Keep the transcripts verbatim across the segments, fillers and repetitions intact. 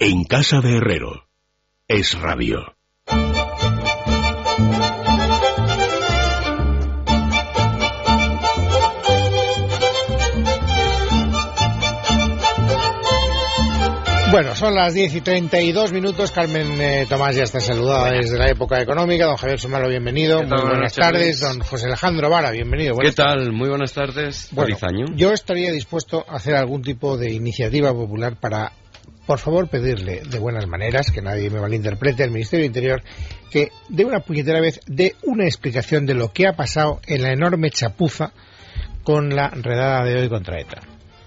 En casa de Herrero. Es Radio. Bueno, son las diez y treinta y dos minutos. Carmen eh, Tomás ya está saludada desde la época económica. Don Javier Sumalo, bienvenido. Muy buenas, buenas tardes. Don José Alejandro Vara, bienvenido. Buenas ¿Qué tal? Tardes. Muy buenas tardes. Bueno, año. Yo estaría dispuesto a hacer algún tipo de iniciativa popular para, por favor, pedirle de buenas maneras, que nadie me malinterprete, al Ministerio del Interior, que de una puñetera vez dé una explicación de lo que ha pasado en la enorme chapuza con la redada de hoy contra ETA.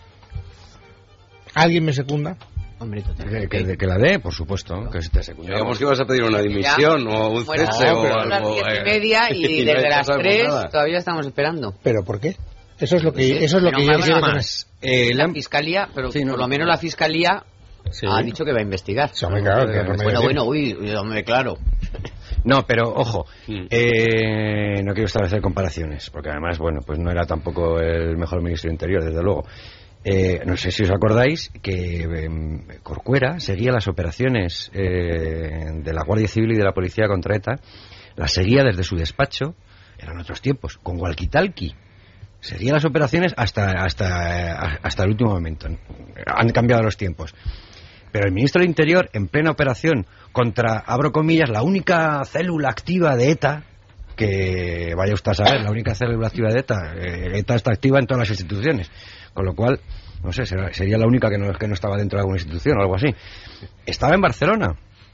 ¿Alguien me secunda? Hombre, que, que, que la dé, por supuesto, que se te secunda. Digamos que ibas a pedir una dimisión ya. o un bueno, cese no, o algo. A las diez y media y desde las tres todavía estamos esperando. ¿Pero por qué? Eso es lo que, eso es lo que yo quiero más. Eh, la fiscalía, pero sí, no, por lo menos la fiscalía sí. ha dicho que va a investigar. Sí, hombre, claro, que bueno, bueno, uy, hombre, claro. No, pero ojo, eh, no quiero establecer comparaciones, porque además, bueno, pues no era tampoco el mejor ministro de Interior, desde luego. Eh, no sé si os acordáis que eh, Corcuera seguía las operaciones eh, de la Guardia Civil y de la Policía contra ETA, las seguía desde su despacho, eran otros tiempos, con walkie-talkie. Seguía las operaciones hasta, hasta, hasta el último momento. Han cambiado los tiempos. Pero el ministro de Interior, en plena operación contra, abro comillas, la única célula activa de ETA, que vaya usted a saber, la única célula activa de ETA, eh, ETA está activa en todas las instituciones. Con lo cual, no sé, sería la única que no, que no estaba dentro de alguna institución o algo así. Estaba en Barcelona.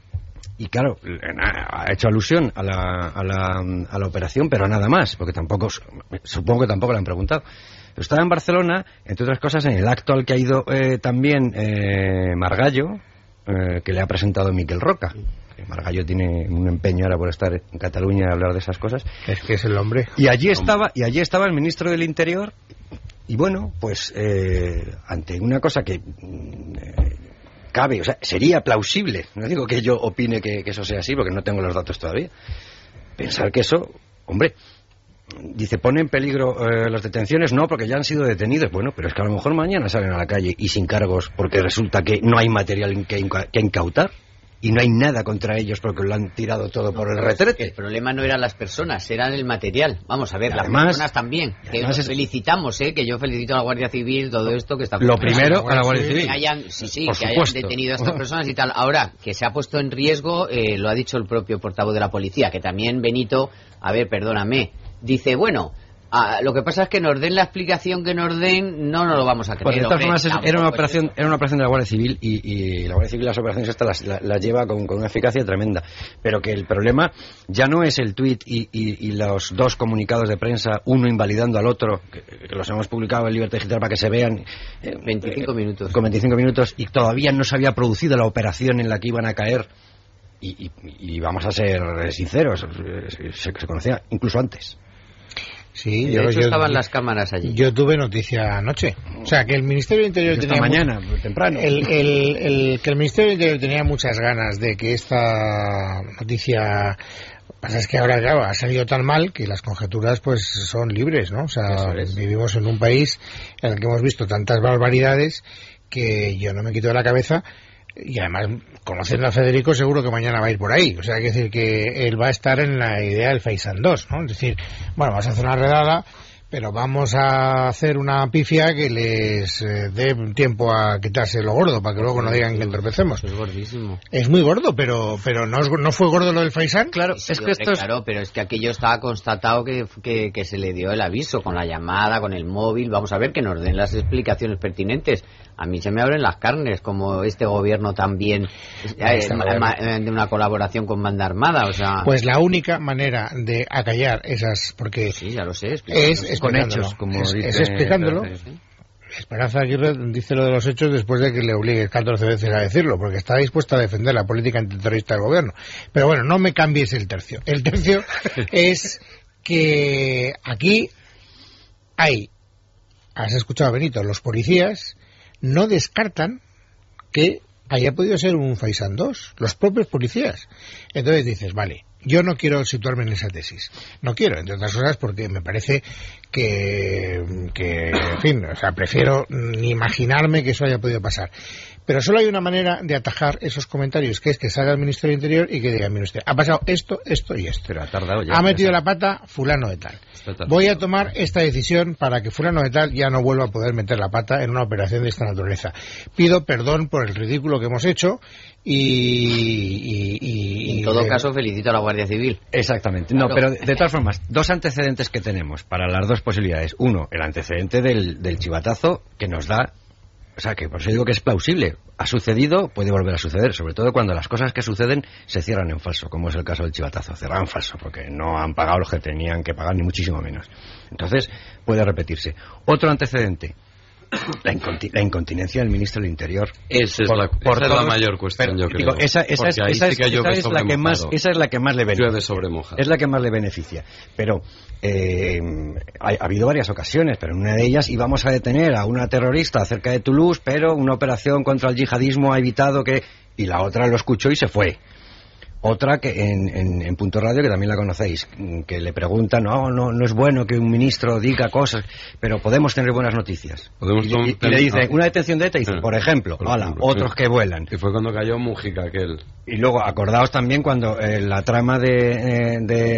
Y claro, ha hecho alusión a la, a la, a la operación, pero nada más, porque tampoco, supongo que tampoco le han preguntado. Pero estaba en Barcelona, entre otras cosas, en el acto al que ha ido eh, también eh, Margallo, eh, que le ha presentado Miquel Roca. Margallo tiene un empeño ahora por estar en Cataluña y hablar de esas cosas. Es que es el hombre. Y allí estaba, y allí estaba el ministro del Interior. Y bueno, pues eh, ante una cosa que eh, cabe, o sea, sería plausible, no digo que yo opine que, que eso sea así, porque no tengo los datos todavía, pensar que eso, hombre, dice, pone en peligro eh, las detenciones, no, porque ya han sido detenidos, bueno, pero es que a lo mejor mañana salen a la calle y sin cargos, porque resulta que no hay material que, inca- que incautar. Y no hay nada contra ellos porque lo han tirado todo no, por el retrete. El problema no eran las personas, eran el material. Vamos a ver, además, las personas también. Que nos es... felicitamos, ¿eh? Que yo felicito a la Guardia Civil, todo esto que está... Lo primero a la Guardia Civil. Que hayan, sí, sí, por que supuesto. hayan detenido a estas personas y tal. Ahora, que se ha puesto en riesgo, eh, lo ha dicho el propio portavoz de la policía, que también Benito, a ver, perdóname, dice, bueno... Ah, lo que pasa es que nos den la explicación que nos den, no nos lo vamos a creer. Pues de todas formas, es, era una operación, era una operación de la Guardia Civil y, y la Guardia Civil las operaciones estas las, las, las lleva con, con una eficacia tremenda. Pero que el problema ya no es el tuit y, y, y los dos comunicados de prensa, uno invalidando al otro, que, que los hemos publicado en Libertad Digital para que se vean. Eh, veinticinco eh, minutos. Con veinticinco minutos y todavía no se había producido la operación en la que iban a caer. Y, y, y vamos a ser sinceros, se, se conocía incluso antes. Sí, de yo, hecho yo, estaban yo, las cámaras allí. Yo tuve noticia anoche. O sea, que el Ministerio del Interior esta tenía... mañana, muy, temprano. El, el, el, que el Ministerio del Interior tenía muchas ganas de que esta noticia... Lo que pasa es que ahora, claro, ha salido tan mal que las conjeturas pues son libres, ¿no? O sea, es. Vivimos en un país en el que hemos visto tantas barbaridades que yo no me quito de la cabeza. Y además, conociendo a Federico, seguro que mañana va a ir por ahí. O sea, hay que decir que él va a estar en la idea del Faisán dos, ¿no? Es decir, bueno, vas a hacer una redada, pero vamos a hacer una pifia que les eh, dé tiempo a quitarse lo gordo, para que luego no digan que entorpecemos. Es gordísimo. Es muy gordo, pero pero no, es, no fue gordo lo del Faisán. Claro, sí, es que esto es... Claro, pero es que aquello estaba constatado que, que, que se le dio el aviso con la llamada, con el móvil. Vamos a ver que nos den las explicaciones pertinentes. A mí se me abren las carnes, como este gobierno también eh, de una colaboración con banda armada, o sea... Pues la única manera de acallar esas... porque sí, ya lo sé, es con hechos, como es, dice... Es explicándolo. ¿Sí? Esperanza Aguirre dice lo de los hechos después de que le obligue catorce veces a decirlo, porque está dispuesta a defender la política antiterrorista del gobierno. Pero bueno, no me cambies el tercio. El tercio es que aquí hay, has escuchado, Benito, los policías no descartan que haya podido ser un Faisán dos, los propios policías. Entonces dices, vale, Yo no quiero situarme en esa tesis. No quiero, entre otras cosas, porque me parece que, que en fin, o sea, prefiero ni imaginarme que eso haya podido pasar. Pero solo hay una manera de atajar esos comentarios, que es que salga el Ministerio del Interior y que diga, mire usted, ha pasado esto, esto y esto. Pero ha tardado ya. Ha metido la pata fulano de tal. Voy a tomar esta decisión para que fulano de tal ya no vuelva a poder meter la pata en una operación de esta naturaleza. Pido perdón por el ridículo que hemos hecho y... y, y, en y todo de... caso, felicito a la Guardia Civil. Exactamente. Claro. No, pero de todas formas, dos antecedentes que tenemos para las dos posibilidades. Uno, el antecedente del, del chivatazo que nos da... O sea, que por eso digo que es plausible. Ha sucedido, puede volver a suceder, sobre todo cuando las cosas que suceden se cierran en falso, como es el caso del chivatazo. Cerran en falso, porque no han pagado lo que tenían que pagar, ni muchísimo menos. Entonces, puede repetirse. Otro antecedente, la, inconti la incontinencia del ministro del Interior. Esa es, por, la, por esa todos, es la mayor cuestión, pero, yo creo. Digo, esa, esa es, esa es, sí esa es la que más, esa es la que más le beneficia. Es la que más le beneficia. Pero eh, ha, ha habido varias ocasiones, pero en una de ellas íbamos a detener a una terrorista cerca de Toulouse, pero una operación contra el yihadismo ha evitado que... Y la otra lo escuchó y se fue. Otra que en, en, en Punto Radio, que también la conocéis, que le preguntan, no, no, no es bueno que un ministro diga cosas, pero podemos tener buenas noticias. Podemos y, y, y le dice, ah, una detención de ETA, y dice, eh, por ejemplo, por hola, ejemplo otros sí. que vuelan. Y fue cuando cayó Mújica, aquel. Y luego, acordaos también cuando eh, la trama de,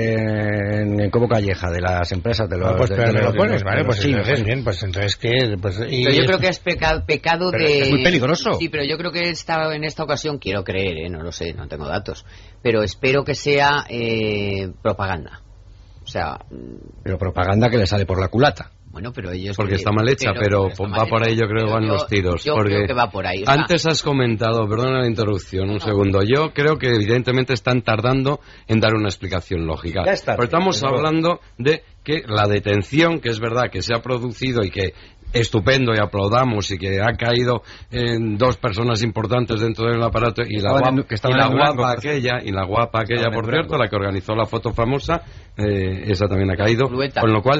de, de Cobo Calleja, de las empresas de los... No, pues de, pero de, me lo de, pones, de, vale, de pues sí, entonces, sí. bien, pues entonces, ¿qué? Pues, y pero yo es... creo que es pecado, pecado pero de... Es muy peligroso. Sí, pero yo creo que esta, en esta ocasión, quiero creer, ¿eh? No lo sé, no tengo datos, pero espero que sea eh, propaganda. O sea... Pero propaganda que le sale por la culata. Bueno, pero ellos... Porque que, está mal hecha, pero, pero va por ahí, yo creo que van yo, los tiros. Yo porque creo que va por ahí. O sea, antes has comentado, perdona la interrupción, un no. segundo. Yo creo que evidentemente están tardando en dar una explicación lógica. Ya está. Pero estamos hablando de que la detención, que es verdad que se ha producido y que estupendo y aplaudamos y que ha caído en dos personas importantes dentro del aparato y la guapa, que y la guapa Durango, aquella y la guapa aquella por cierto, la que organizó la foto famosa, eh, esa también ha caído, Lueta. Con lo cual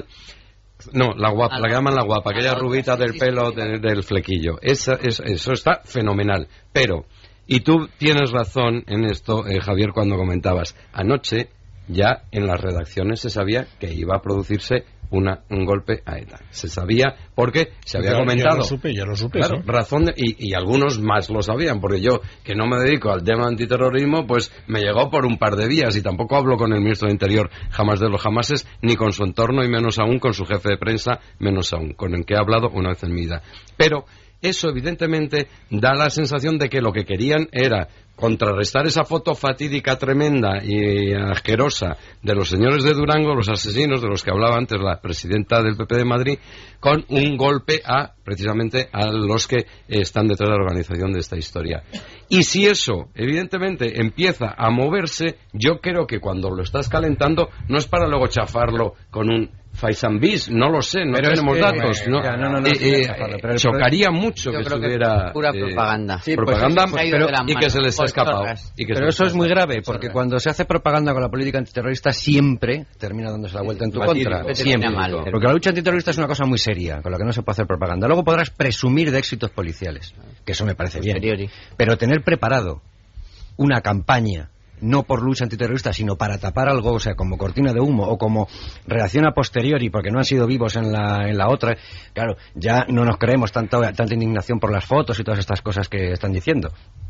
no, la guapa, ah, la que llaman la guapa, aquella ah, rubita del sí, pelo sí, sí. de, del flequillo. Esa, es, eso está fenomenal. Pero, y tú tienes razón en esto, eh, Javier, cuando comentabas, anoche ya en las redacciones se sabía que iba a producirse una, un golpe a ETA. Se sabía porque se había yo, comentado. Yo lo supe, yo lo supe. Claro, sí. razón de, y, y algunos más lo sabían, porque yo, que no me dedico al tema antiterrorismo, pues me llegó por un par de vías y tampoco hablo con el ministro de Interior jamás de los jamases, ni con su entorno y menos aún con su jefe de prensa, menos aún, con el que he hablado una vez en mi vida. Pero eso evidentemente da la sensación de que lo que querían era contrarrestar esa foto fatídica, tremenda y asquerosa de los señores de Durango, los asesinos de los que hablaba antes la presidenta del P P de Madrid, con un golpe a, precisamente, a los que están detrás de la organización de esta historia. Y si eso, evidentemente, empieza a moverse, yo creo que cuando lo estás calentando no es para luego chafarlo con un Faisambis, no lo sé, no pero tenemos es que, datos. eh, ¿no? ya, no, no, no, eh, eh, chafarlo, pero chocaría mucho yo que creo estuviera... Que es pura eh, propaganda. Sí, propaganda, pues, pero, de y que se les ha escapado. Y que pero eso es muy grave, escapado. porque cuando se hace propaganda con la política antiterrorista siempre termina dándose la vuelta en tu Fatídico. contra. Siempre. Siempre. Mal. Porque la lucha antiterrorista es una cosa muy seria, con la que no se puede hacer propaganda. Luego podrás presumir de éxitos policiales, que eso me parece bien. Posteriori. Pero tener preparado una campaña, no por lucha antiterrorista, sino para tapar algo, o sea, como cortina de humo o como reacción a posteriori, porque no han sido vivos en la, en la otra, claro, ya no nos creemos tanto, tanta indignación por las fotos y todas estas cosas que están diciendo.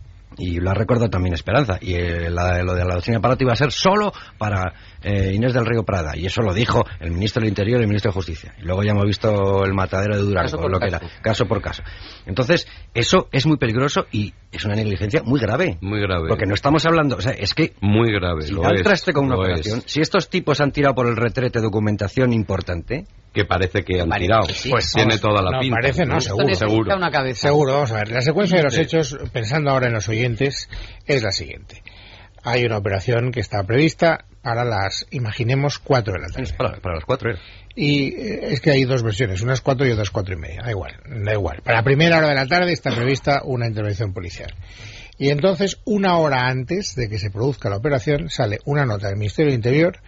Y lo ha recordado también Esperanza. Y eh, la, lo de la doctrina Parot iba a ser solo para eh, Inés del Río Prada. Y eso lo dijo el ministro del Interior y el ministro de Justicia. Y luego ya hemos visto el matadero de Durango, lo que era, caso por caso. Entonces, eso es muy peligroso y es una negligencia muy grave. Muy grave. Porque no estamos hablando, o sea, es que... Muy grave, si lo da el es, traste con una lo operación, es. si estos tipos han tirado por el retrete documentación importante... Que parece que han Parece tirado. que sí. Pues tiene toda la no, pinta. parece, no, seguro. seguro. Una cabeza. Seguro, vamos a ver. La secuencia de los Sí. hechos, pensando ahora en los oyentes, es la siguiente. Hay una operación que está prevista para las, imaginemos, cuatro de la tarde. Para, para las cuatro era. Y eh, es que hay dos versiones, unas cuatro y otras cuatro y media. Da igual, da igual. Para la primera hora de la tarde está prevista una intervención policial. Y entonces, una hora antes de que se produzca la operación, sale una nota del Ministerio del Interior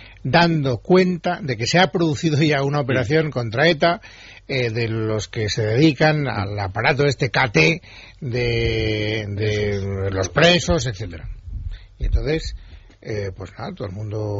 dando cuenta de que se ha producido ya una operación contra ETA, eh, de los que se dedican al aparato este K T de, de los presos, etcétera. Y entonces eh, pues nada, todo el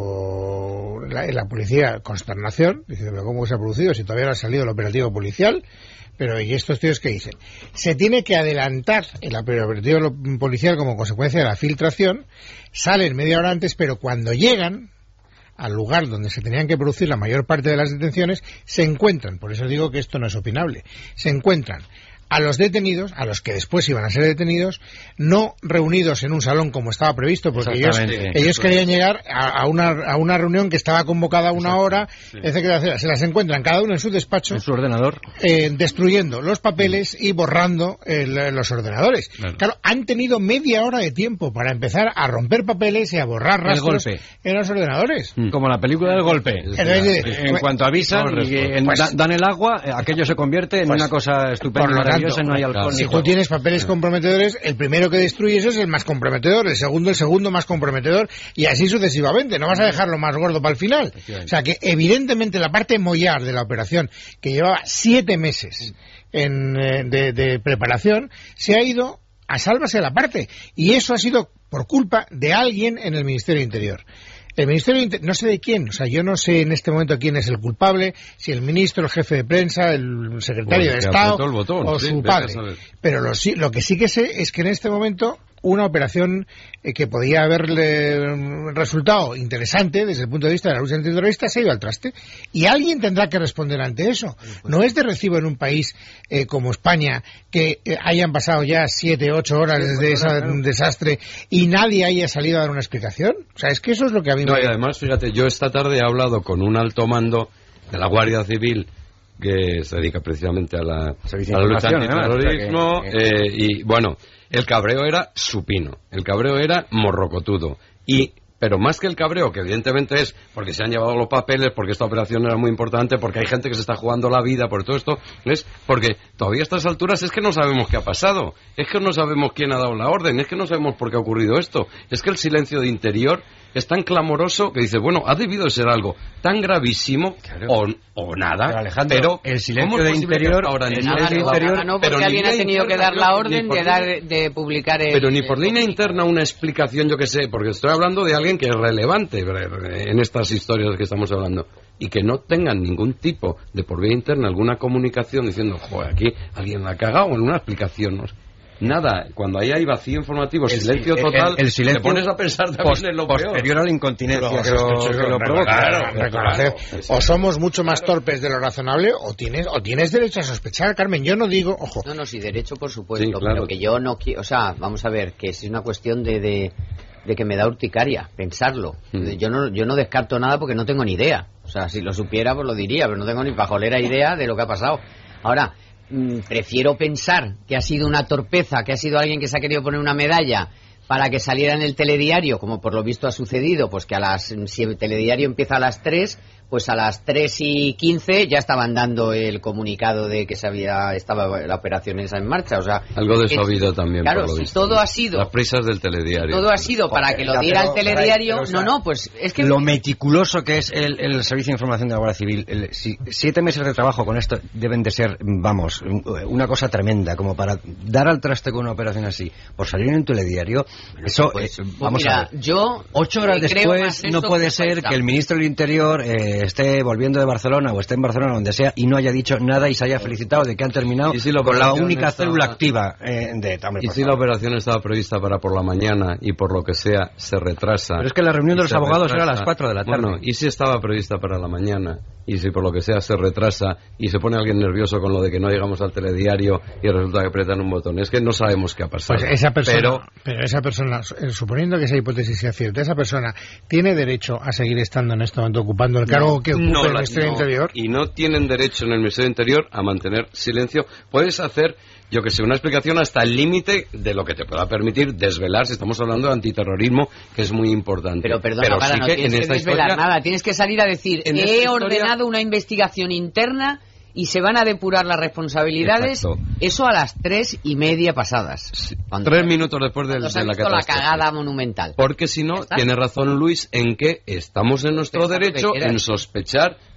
mundo, la, la policía, consternación, dice, pero ¿cómo se ha producido si todavía no ha salido el operativo policial? Pero ¿y estos tíos qué dicen? Se tiene que adelantar el operativo policial como consecuencia de la filtración, salen media hora antes, pero cuando llegan al lugar donde se tenían que producir la mayor parte de las detenciones, se encuentran, por eso digo que esto no es opinable, se encuentran a los detenidos, a los que después iban a ser detenidos, no reunidos en un salón como estaba previsto, porque ellos, ellos querían llegar a, a, una, a una reunión que estaba convocada a una hora, sí. etcétera, etcétera. Se las encuentran cada uno en su despacho, en su ordenador, eh, destruyendo los papeles y borrando el, los ordenadores. Claro. claro, han tenido media hora de tiempo para empezar a romper papeles y a borrar rastros en los ordenadores. Mm. Como la película del golpe. Es decir, en pues, cuanto avisan y en, pues, dan el agua, aquello se convierte en pues, una cosa estupenda. No hay alcohol, si tú tienes papeles comprometedores, el primero que destruyes es el más comprometedor, el segundo el segundo más comprometedor, y así sucesivamente. No vas a dejarlo más gordo para el final. O sea que evidentemente la parte mollar de la operación, que llevaba siete meses en, de, de preparación, se ha ido a sálvase la parte, y eso ha sido por culpa de alguien en el Ministerio de Interior. El Ministerio Inter... no sé de quién, o sea, yo no sé en este momento quién es el culpable, si el ministro, el jefe de prensa, el secretario pues de Estado botón, o sí, su padre. Pero lo, lo que sí que sé es que en este momento una operación eh, que podía haberle resultado interesante desde el punto de vista de la lucha antiterrorista se ha ido al traste, y alguien tendrá que responder ante eso. No es de recibo en un país eh, como España que eh, hayan pasado ya siete, ocho horas desde ese desastre y nadie haya salido a dar una explicación. O sea, es que eso es lo que a mí no, me... y además, fíjate, yo esta tarde he hablado con un alto mando de la Guardia Civil que se dedica precisamente a la, a la lucha antiterrorismo, que... eh, y bueno, el cabreo era supino, el cabreo era morrocotudo, y pero más que el cabreo, que evidentemente es porque se han llevado los papeles, porque esta operación era muy importante, porque hay gente que se está jugando la vida por todo esto, es porque todavía a estas alturas es que no sabemos qué ha pasado, es que no sabemos quién ha dado la orden, es que no sabemos por qué ha ocurrido esto, es que el silencio de Interior es tan clamoroso que dice, bueno, ha debido de ser algo tan gravísimo, claro, o, o nada, pero, Alejandro, pero el silencio de Interior, ahora el nada, de interior, no, porque alguien ha tenido que dar la orden de dar de publicar el, pero ni por línea interna una explicación, yo que sé, porque estoy hablando de alguien que es relevante en estas historias que estamos hablando, y que no tengan ningún tipo de por vía interna alguna comunicación diciendo, joder, aquí alguien la ha cagado, en una explicación, ¿no? Nada, cuando ahí hay vacío informativo, el, silencio total, el, el silencio te pones a pensar también post, en lo posterior peor. a la incontinencia pero, que lo, que lo provoca. Claro, reconocer, o somos mucho más torpes de lo razonable, o tienes o tienes derecho a sospechar, Carmen. Yo no digo, ojo. No, no, sí, derecho por supuesto, sí, claro, pero que yo no quiero, o sea, vamos a ver, que es una cuestión de, de, de que me da urticaria pensarlo. Mm. Yo no yo no descarto nada porque no tengo ni idea. O sea, si lo supiera, pues lo diría, pero no tengo ni pajolera idea de lo que ha pasado. Ahora, prefiero pensar que ha sido una torpeza, que ha sido alguien que se ha querido poner una medalla para que saliera en el telediario, como por lo visto ha sucedido, pues que a las si el telediario empieza a las tres, pues a las tres y quince ya estaban dando el comunicado de que se había estaba la operación esa en marcha, o sea, algo de sabido también, claro, por lo si visto, todo ha sido las prisas del telediario, todo ha sido para que lo diera el telediario, pero, pero, no, no, pues es que lo meticuloso que es el, el Servicio de Información de la Guardia Civil, el, si, siete meses de trabajo con esto deben de ser, vamos, una cosa tremenda, como para dar al traste con una operación así, por salir en un telediario, eso, pues, eh, pues vamos mira, a ver, yo ocho horas después no puede que ser falta. que el ministro del Interior eh, esté volviendo de Barcelona o esté en Barcelona, donde sea, y no haya dicho nada y se haya felicitado de que han terminado si la con la única estaba... célula activa eh, de Tambre. Y si la operación estaba prevista para por la mañana y por lo que sea se retrasa. Pero es que la reunión de los abogados retrasa, era a las cuatro de la tarde. Bueno, y si estaba prevista para la mañana y si por lo que sea se retrasa y se pone alguien nervioso con lo de que no llegamos al telediario y resulta que apretan un botón, es que no sabemos qué ha pasado. Pues esa persona, pero, pero esa persona, suponiendo que esa hipótesis sea cierta, esa persona tiene derecho a seguir estando en este momento ocupando el cargo no, que ocupa no, el Ministerio no, Interior. Y no tienen derecho en el Ministerio de Interior a mantener silencio. Puedes hacer, yo que sé, una explicación hasta el límite de lo que te pueda permitir desvelar, si estamos hablando de antiterrorismo, que es muy importante. Pero perdona, Pero para, sí no que tienes en que esta desvelar historia, nada, tienes que salir a decir, en he esta ordenado historia, una investigación interna y se van a depurar las responsabilidades. Exacto. Eso a las tres y media pasadas. Sí, cuando, tres minutos después de, de de la catástrofe. La cagada monumental. Porque si no, tiene razón Luis en que estamos en nuestro Pensar derecho en en sospechar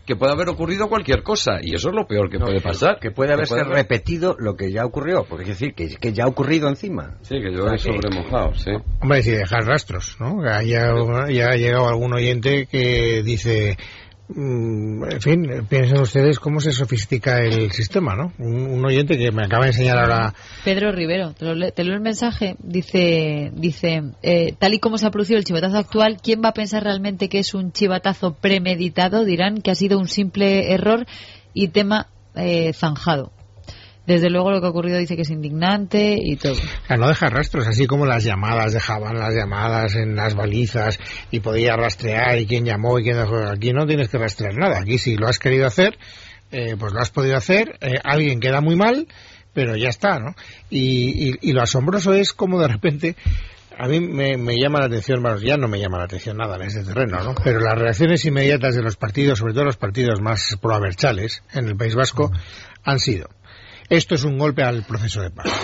que puede haber ocurrido cualquier cosa, y eso es lo peor que no, puede pasar. Que puede haberse puede haber... repetido lo que ya ocurrió, porque es decir, que, que ya ha ocurrido encima. Sí, que yo he sobremojado, sí. Hombre, si dejar rastros, ¿no? Ya, ya ha llegado algún oyente que dice... En fin, piensen ustedes cómo se sofistica el sistema, ¿no? Un, un oyente que me acaba de enseñar ahora... Pedro Rivero, te, lo, te leo el mensaje, dice, dice eh, tal y como se ha producido el chivatazo actual, ¿quién va a pensar realmente que es un chivatazo premeditado? Dirán que ha sido un simple error y tema eh, zanjado. Desde luego lo que ha ocurrido dice que es indignante y todo. A no dejar rastros, así como las llamadas, dejaban las llamadas en las balizas y podía rastrear y quién llamó y quién dejó. Aquí no tienes que rastrear nada. Aquí si lo has querido hacer, eh, pues lo has podido hacer. Eh, alguien queda muy mal, pero ya está, ¿no? Y, y, y lo asombroso es como de repente... A mí me, me llama la atención, bueno, ya no me llama la atención nada en este terreno, ¿no? Pero las reacciones inmediatas de los partidos, sobre todo los partidos más proabertzales en el País Vasco, han sido: esto es un golpe al proceso de paz.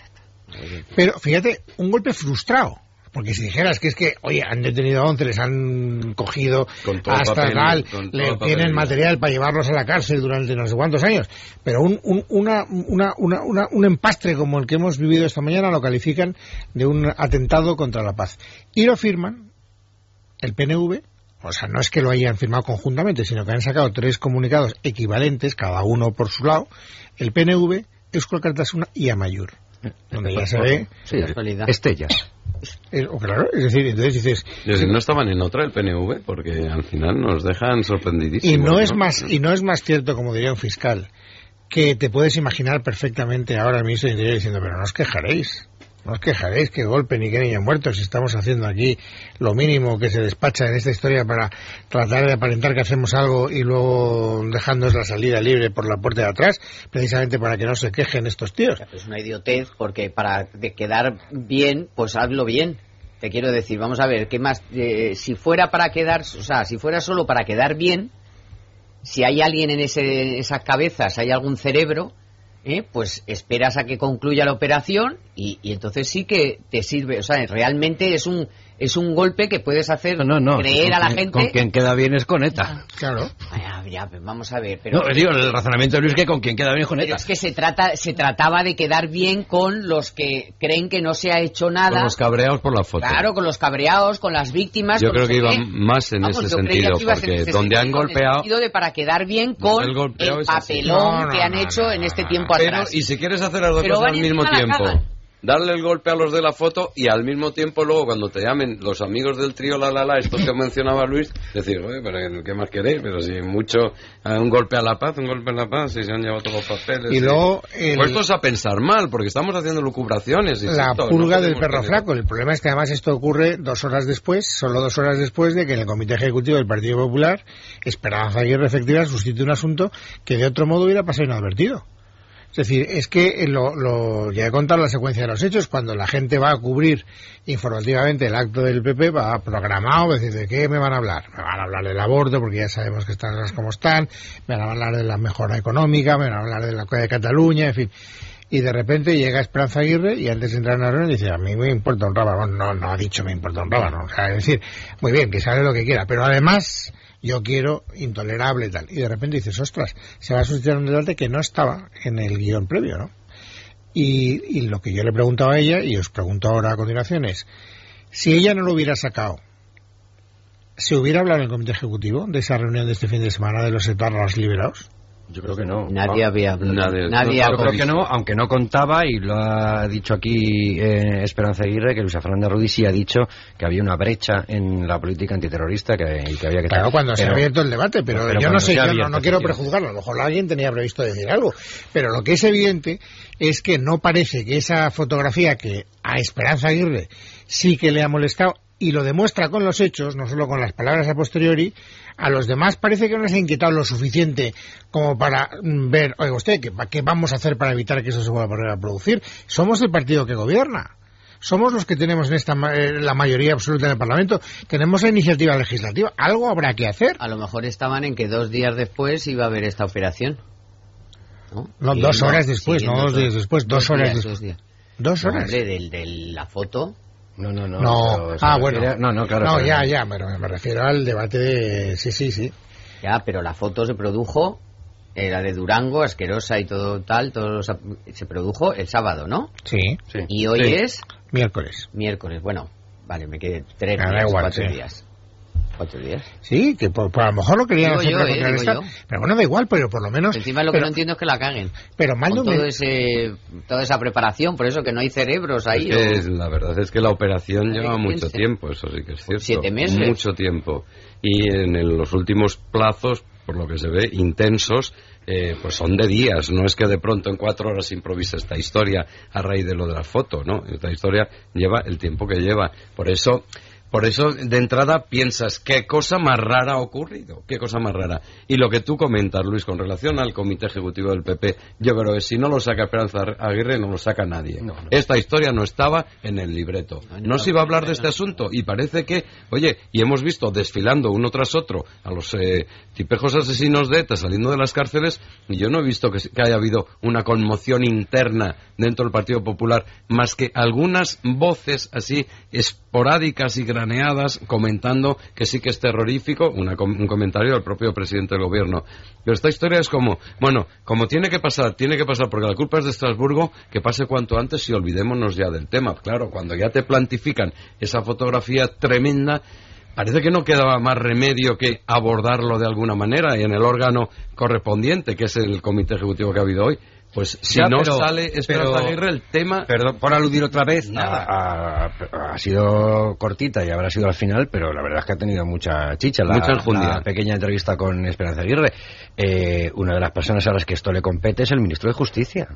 Pero fíjate, un golpe frustrado. Porque si dijeras que es que, oye, han detenido a once, les han cogido hasta papel, tal, le tienen material para llevarlos a la cárcel durante no sé cuántos años, pero un, un, una, una, una, una, un empastre como el que hemos vivido esta mañana lo califican de un atentado contra la paz. Y lo firman el P N V, o sea, no es que lo hayan firmado conjuntamente, sino que han sacado tres comunicados equivalentes, cada uno por su lado, el P N V, Eusko Alkartasuna y Amaiur, donde ya se ve... Sí, Estella. Es, claro, es decir, entonces dices... Sí, no estaban en otra el P N V, porque al final nos dejan sorprendidísimos. Y no, ¿no? es más y no es más cierto, como diría un fiscal, que te puedes imaginar perfectamente ahora el ministro de Interior diciendo, pero no os quejaréis, no os quejaréis que golpe ni que niños muertos, si estamos haciendo aquí lo mínimo que se despacha en esta historia para tratar de aparentar que hacemos algo y luego dejándonos la salida libre por la puerta de atrás, precisamente para que no se quejen estos tíos. Es una idiotez, porque para quedar bien, pues hazlo bien. Te quiero decir, vamos a ver, ¿qué más? Eh, si fuera para quedar, o sea, si fuera solo para quedar bien, si hay alguien en ese, esas cabezas, hay algún cerebro, ¿eh? Pues esperas a que concluya la operación y, y entonces sí que te sirve. O sea, realmente es un es un golpe que puedes hacer no, no, creer a la quien, gente. Con quien queda bien es con ETA. Ah, claro. Ya, ya, vamos a ver. Pero, no, digo, el razonamiento de Luis que con quien queda bien es con ETA. Pero es que se trata se trataba de quedar bien con los que creen que no se ha hecho nada. Con los cabreados por la foto. Claro, con los cabreados, con las víctimas. Yo creo que iba más en Vamos, ese yo sentido, que porque en ese donde sentido, han golpeado... En el sentido de para quedar bien con el, el papelón no, no, que han no, hecho no, no, en este tiempo pero, atrás. Y si quieres hacer las dos pero cosas al mismo tiempo... Cagan. Darle el golpe a los de la foto y al mismo tiempo luego cuando te llamen los amigos del trío La La La, estos que mencionaba Luis, decir, oye, pero ¿qué más queréis? Pero si mucho, un golpe a la paz, un golpe a la paz, si se han llevado todos los papeles. Y luego... El... Puestos a pensar mal, porque estamos haciendo lucubraciones. Y la esto, pulga no del perro tener... flaco. El problema es que además esto ocurre dos horas después, solo dos horas después de que en el Comité Ejecutivo del Partido Popular Esperanza Aguirre efectiva sustituye un asunto que de otro modo hubiera pasado inadvertido. Es decir, es que lo, lo, ya he contado la secuencia de los hechos, cuando la gente va a cubrir informativamente el acto del P P, va programado, es decir, ¿de qué me van a hablar? Me van a hablar del aborto, porque ya sabemos que están las como están, me van a hablar de la mejora económica, me van a hablar de la cosa de Cataluña, en fin. Y de repente llega Esperanza Aguirre y antes de entrar en la reunión dice, a mí me importa un rábano. No, no ha dicho me importa un rábano. O sea, es decir, muy bien, que sabe lo que quiera, pero además... yo quiero intolerable y tal. Y de repente dices, ostras, se va a suscitar un debate que no estaba en el guión previo, ¿no? Y, y lo que yo le preguntaba a ella, y os pregunto ahora a continuación, es, si ella no lo hubiera sacado, ¿se hubiera hablado en el Comité Ejecutivo de esa reunión de este fin de semana de los etarras liberados? Yo creo que no. Nadie había nadie, nadie no, yo creo que no, aunque no contaba, y lo ha dicho aquí eh, Esperanza Aguirre, que Luisa Fernanda Ruiz sí ha dicho que había una brecha en la política antiterrorista que, y que había que... Claro, cuando pero, se ha abierto el debate, pero, pero yo no sé, yo abierto, no, no quiero prejuzgarlo, a lo mejor alguien tenía previsto decir algo, pero lo que es evidente es que no parece que esa fotografía que a Esperanza Aguirre sí que le ha molestado, y lo demuestra con los hechos, no solo con las palabras a posteriori, a los demás parece que no les ha inquietado lo suficiente como para ver, oiga usted, ¿qué, ¿qué vamos a hacer para evitar que eso se vuelva a producir? Somos el partido que gobierna. Somos los que tenemos en esta la mayoría absoluta en el Parlamento. Tenemos la iniciativa legislativa. Algo habrá que hacer. A lo mejor estaban en que dos días después iba a haber esta operación. No, no dos horas después, no dos días después, dos, dos horas días, después. Dos, días. dos horas. Hombre, de, de la foto... No, no, no. No, pero, ah, refiere... bueno. No, no, claro. No, pero... ya, ya, pero me refiero al debate de... Sí, sí, sí. Ya, pero la foto se produjo, eh, la de Durango, asquerosa y todo tal, todo se produjo el sábado, ¿no? Sí. Sí. Y hoy Sí. es Miércoles. miércoles. Bueno, vale, me quedé tres Ah, da días, igual, cuatro sí. días. Cuatro días. Sí, que por, por a lo mejor lo querían Digo hacer yo, para eh, digo contrarrestar. yo. Pero bueno, da igual, pero por lo menos... Encima lo pero, que no entiendo es que la caguen. Pero mal Con no me- todo ese, toda esa preparación, por eso que no hay cerebros ahí. Es que o- es- la verdad es que la operación Ay, lleva ¿quién mucho se- tiempo, eso sí que es cierto. Siete meses. Mucho tiempo. Y en el- los últimos plazos, por lo que se ve, intensos, eh, pues son de días. No es que de pronto en cuatro horas se improvisa esta historia a raíz de lo de la foto, ¿no? Esta historia lleva el tiempo que lleva. Por eso... Por eso, de entrada, piensas, ¿qué cosa más rara ha ocurrido? ¿Qué cosa más rara? Y lo que tú comentas, Luis, con relación al Comité Ejecutivo del P P, yo creo que si no lo saca Esperanza Aguirre, no lo saca nadie. No, no. Esta historia no estaba en el libreto. No se iba a hablar de este asunto y parece que, oye, y hemos visto desfilando uno tras otro a los eh, tipejos asesinos de ETA saliendo de las cárceles, y yo no he visto que, que haya habido una conmoción interna dentro del Partido Popular, más que algunas voces así esporádicas y graneadas comentando que sí que es terrorífico, una, un comentario del propio presidente del gobierno. Pero esta historia es como, bueno, como tiene que pasar, tiene que pasar, porque la culpa es de Estrasburgo, que pase cuanto antes y olvidémonos ya del tema. Claro, cuando ya te plantifican esa fotografía tremenda, parece que no quedaba más remedio que abordarlo de alguna manera y en el órgano correspondiente, que es el comité ejecutivo que ha habido hoy. Pues si Ya, no pero- sale Esperanza pero- Aguirre, el tema... Perdón por aludir otra vez, Nada. a- a- ha sido cortita y habrá sido al final, pero la verdad es que ha tenido mucha chicha la, Mucha enjundia. la pequeña entrevista con Esperanza Aguirre. Eh, una de las personas a las que esto le compete es el ministro de Justicia.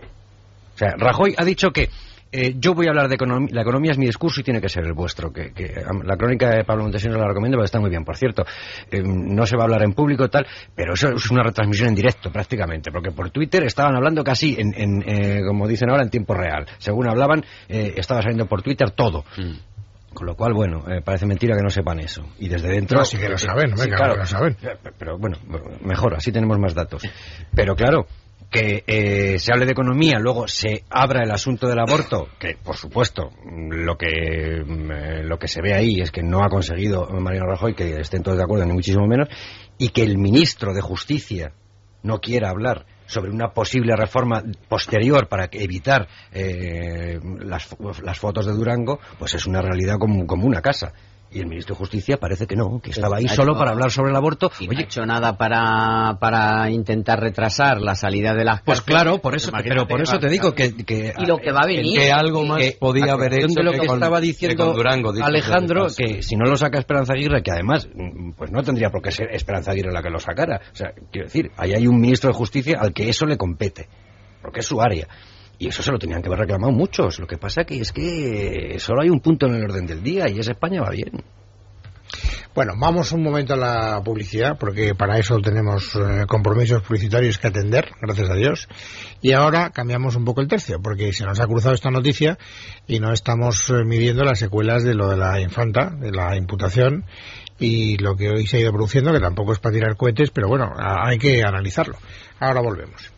O sea, Rajoy ha dicho que eh, yo voy a hablar de economía, la economía es mi discurso y tiene que ser el vuestro. Que, que am- la crónica de Pablo Montesinos la recomiendo porque está muy bien, por cierto. Eh, no se va a hablar en público tal, pero eso es una retransmisión en directo prácticamente, porque por Twitter estaban hablando casi, en, en, eh, como dicen ahora, en tiempo real. Según hablaban, eh, estaba saliendo por Twitter todo. Mm. Con lo cual, bueno, eh, parece mentira que no sepan eso. Y desde dentro... No, sí que lo saben, Sí, venga, claro. que lo saben. Eh, Pero bueno, mejor, así tenemos más datos. Pero claro, que eh, se hable de economía, luego se abra el asunto del aborto, que por supuesto, lo que mm, eh, lo que se ve ahí es que no ha conseguido Mariano Rajoy que estén todos de acuerdo, ni muchísimo menos, y que el ministro de Justicia no quiera hablar sobre una posible reforma posterior para que evitar eh, las, las fotos de Durango, pues es una realidad como, como una casa. Y el ministro de Justicia parece que no, que estaba ahí Ha solo hecho- para hablar sobre el aborto. Y no ha Oye, hecho nada para, para intentar retrasar la salida de las pues cárceles. claro, por eso, Imagínate pero por que eso va- te digo que, que Y lo que va a venir. que algo más que, podía a haber colación hecho de lo que que, con- estaba que diciendo con Durango, dicho Alejandro, sea de paso. que si no lo saca Esperanza Aguirre, que además mm, pues no tendría por qué ser Esperanza Aguirre la que lo sacara. O sea, quiero decir, ahí hay un ministro de Justicia al que eso le compete, porque es su área. Y eso se lo tenían que haber reclamado muchos. Lo que pasa que es que solo hay un punto en el orden del día y es España va bien. Bueno, vamos un momento a la publicidad, porque para eso tenemos eh, compromisos publicitarios que atender, gracias a Dios. Y ahora cambiamos un poco el tercio, porque se nos ha cruzado esta noticia y no estamos eh, midiendo las secuelas de lo de la infanta, de la imputación, y lo que hoy se ha ido produciendo, que tampoco es para tirar cohetes, pero bueno, a- hay que analizarlo. Ahora volvemos.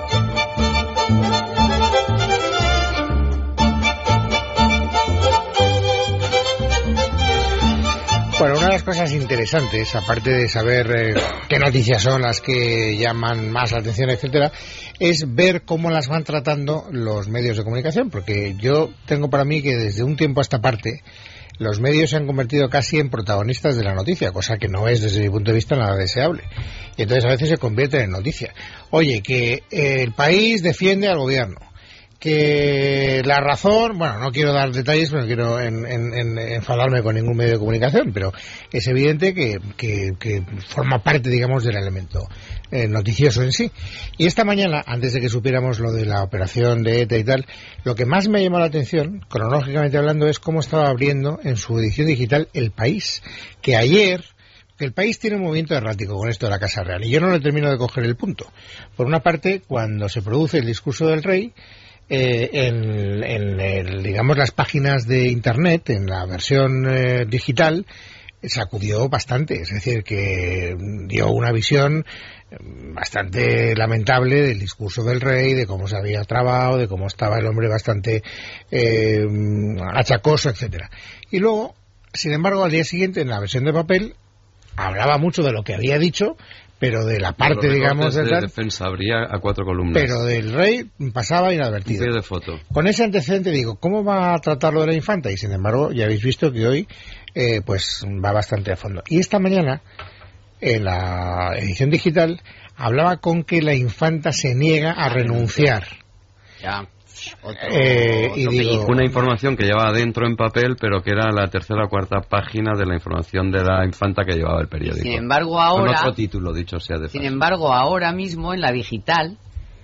Bueno, una de las cosas interesantes, aparte de saber eh, qué noticias son las que llaman más la atención, etcétera, es ver cómo las van tratando los medios de comunicación, porque yo tengo para mí que desde un tiempo a esta parte los medios se han convertido casi en protagonistas de la noticia, cosa que no es desde mi punto de vista nada deseable. Y entonces a veces se convierten en noticia. Oye, que eh, el país defiende al gobierno, que la razón, bueno, no quiero dar detalles, pero no quiero en, en, en enfadarme con ningún medio de comunicación, pero es evidente que, que, que forma parte, digamos, del elemento eh, noticioso en sí. Y esta mañana, antes de que supiéramos lo de la operación de ETA y tal, lo que más me ha llamado la atención, cronológicamente hablando, es cómo estaba abriendo en su edición digital El País, que ayer... que el país tiene un movimiento errático con esto de la Casa Real, y yo no le termino de coger el punto. Por una parte, cuando se produce el discurso del rey, eh, en, en el, digamos, las páginas de Internet, en la versión eh, digital, sacudió bastante, es decir, que dio una visión bastante lamentable del discurso del rey, de cómo se había trabado, de cómo estaba el hombre bastante eh, achacoso, etcétera. Y luego, sin embargo, al día siguiente, en la versión de papel, hablaba mucho de lo que había dicho, pero de la parte, digamos, de, de, de defensa habría a cuatro columnas. Pero del rey pasaba inadvertido. Un pie de foto. Con ese antecedente digo, ¿cómo va a tratar lo de la infanta? Y sin embargo, ya habéis visto que hoy eh, pues va bastante a fondo. Y esta mañana, en la edición digital, hablaba con que la infanta se niega a renunciar. Ya. Otro, eh, otro y digo, una información que llevaba dentro en papel, pero que era la tercera o cuarta página de la información de la infanta que llevaba el periódico. Sin embargo, ahora, con otro título, dicho sea de sin paso. embargo, ahora mismo en la digital,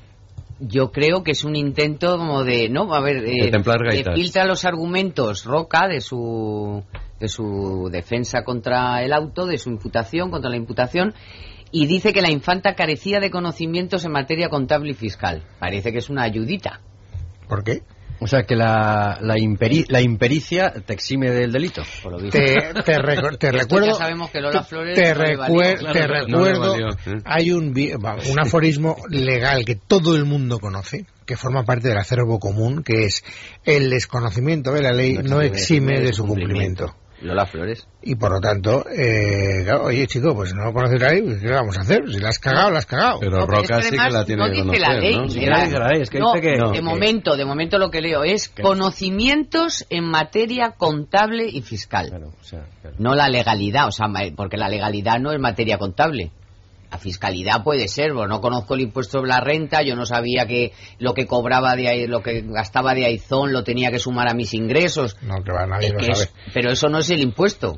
yo creo que es un intento como de, no, a ver, eh, de templar de gaitas. filtra los argumentos Roca de su de su defensa contra el auto, de su imputación contra la imputación. Y dice que la infanta carecía de conocimientos en materia contable y fiscal. Parece que es una ayudita. ¿Por qué? O sea, que la, la, imperi, la impericia te exime del delito. Por lo visto. Te, te, recu- te recuerdo, ya sabemos que Lola Flores te, no le recuer- valió. te Claro, no le recuerdo, valió, ¿eh? hay un, vi- un aforismo legal que todo el mundo conoce, que forma parte del acervo común, que es: el desconocimiento de la ley no exime de su cumplimiento. Lola Flores. Y por lo tanto, eh, claro, oye chico, pues no conoces la ley, pues, ¿qué vamos a hacer? Si la has cagado, la has cagado. Pero No, pero Roca es que sí que además la tiene no que dice conocer, la ley, ¿no? ni Sí, que la dice la ley, es que no, dice que- de no, que- momento, de momento lo que leo es conocimientos en materia contable y fiscal. Claro, o sea, claro. No la legalidad, o sea, ma- porque la legalidad no es materia contable. La fiscalidad puede ser, bueno, no conozco el impuesto sobre la renta, yo no sabía que lo que cobraba de ahí, lo que gastaba de Aizón lo tenía que sumar a mis ingresos. No, que va, nadie Es lo que sabe. es- pero eso no es el impuesto.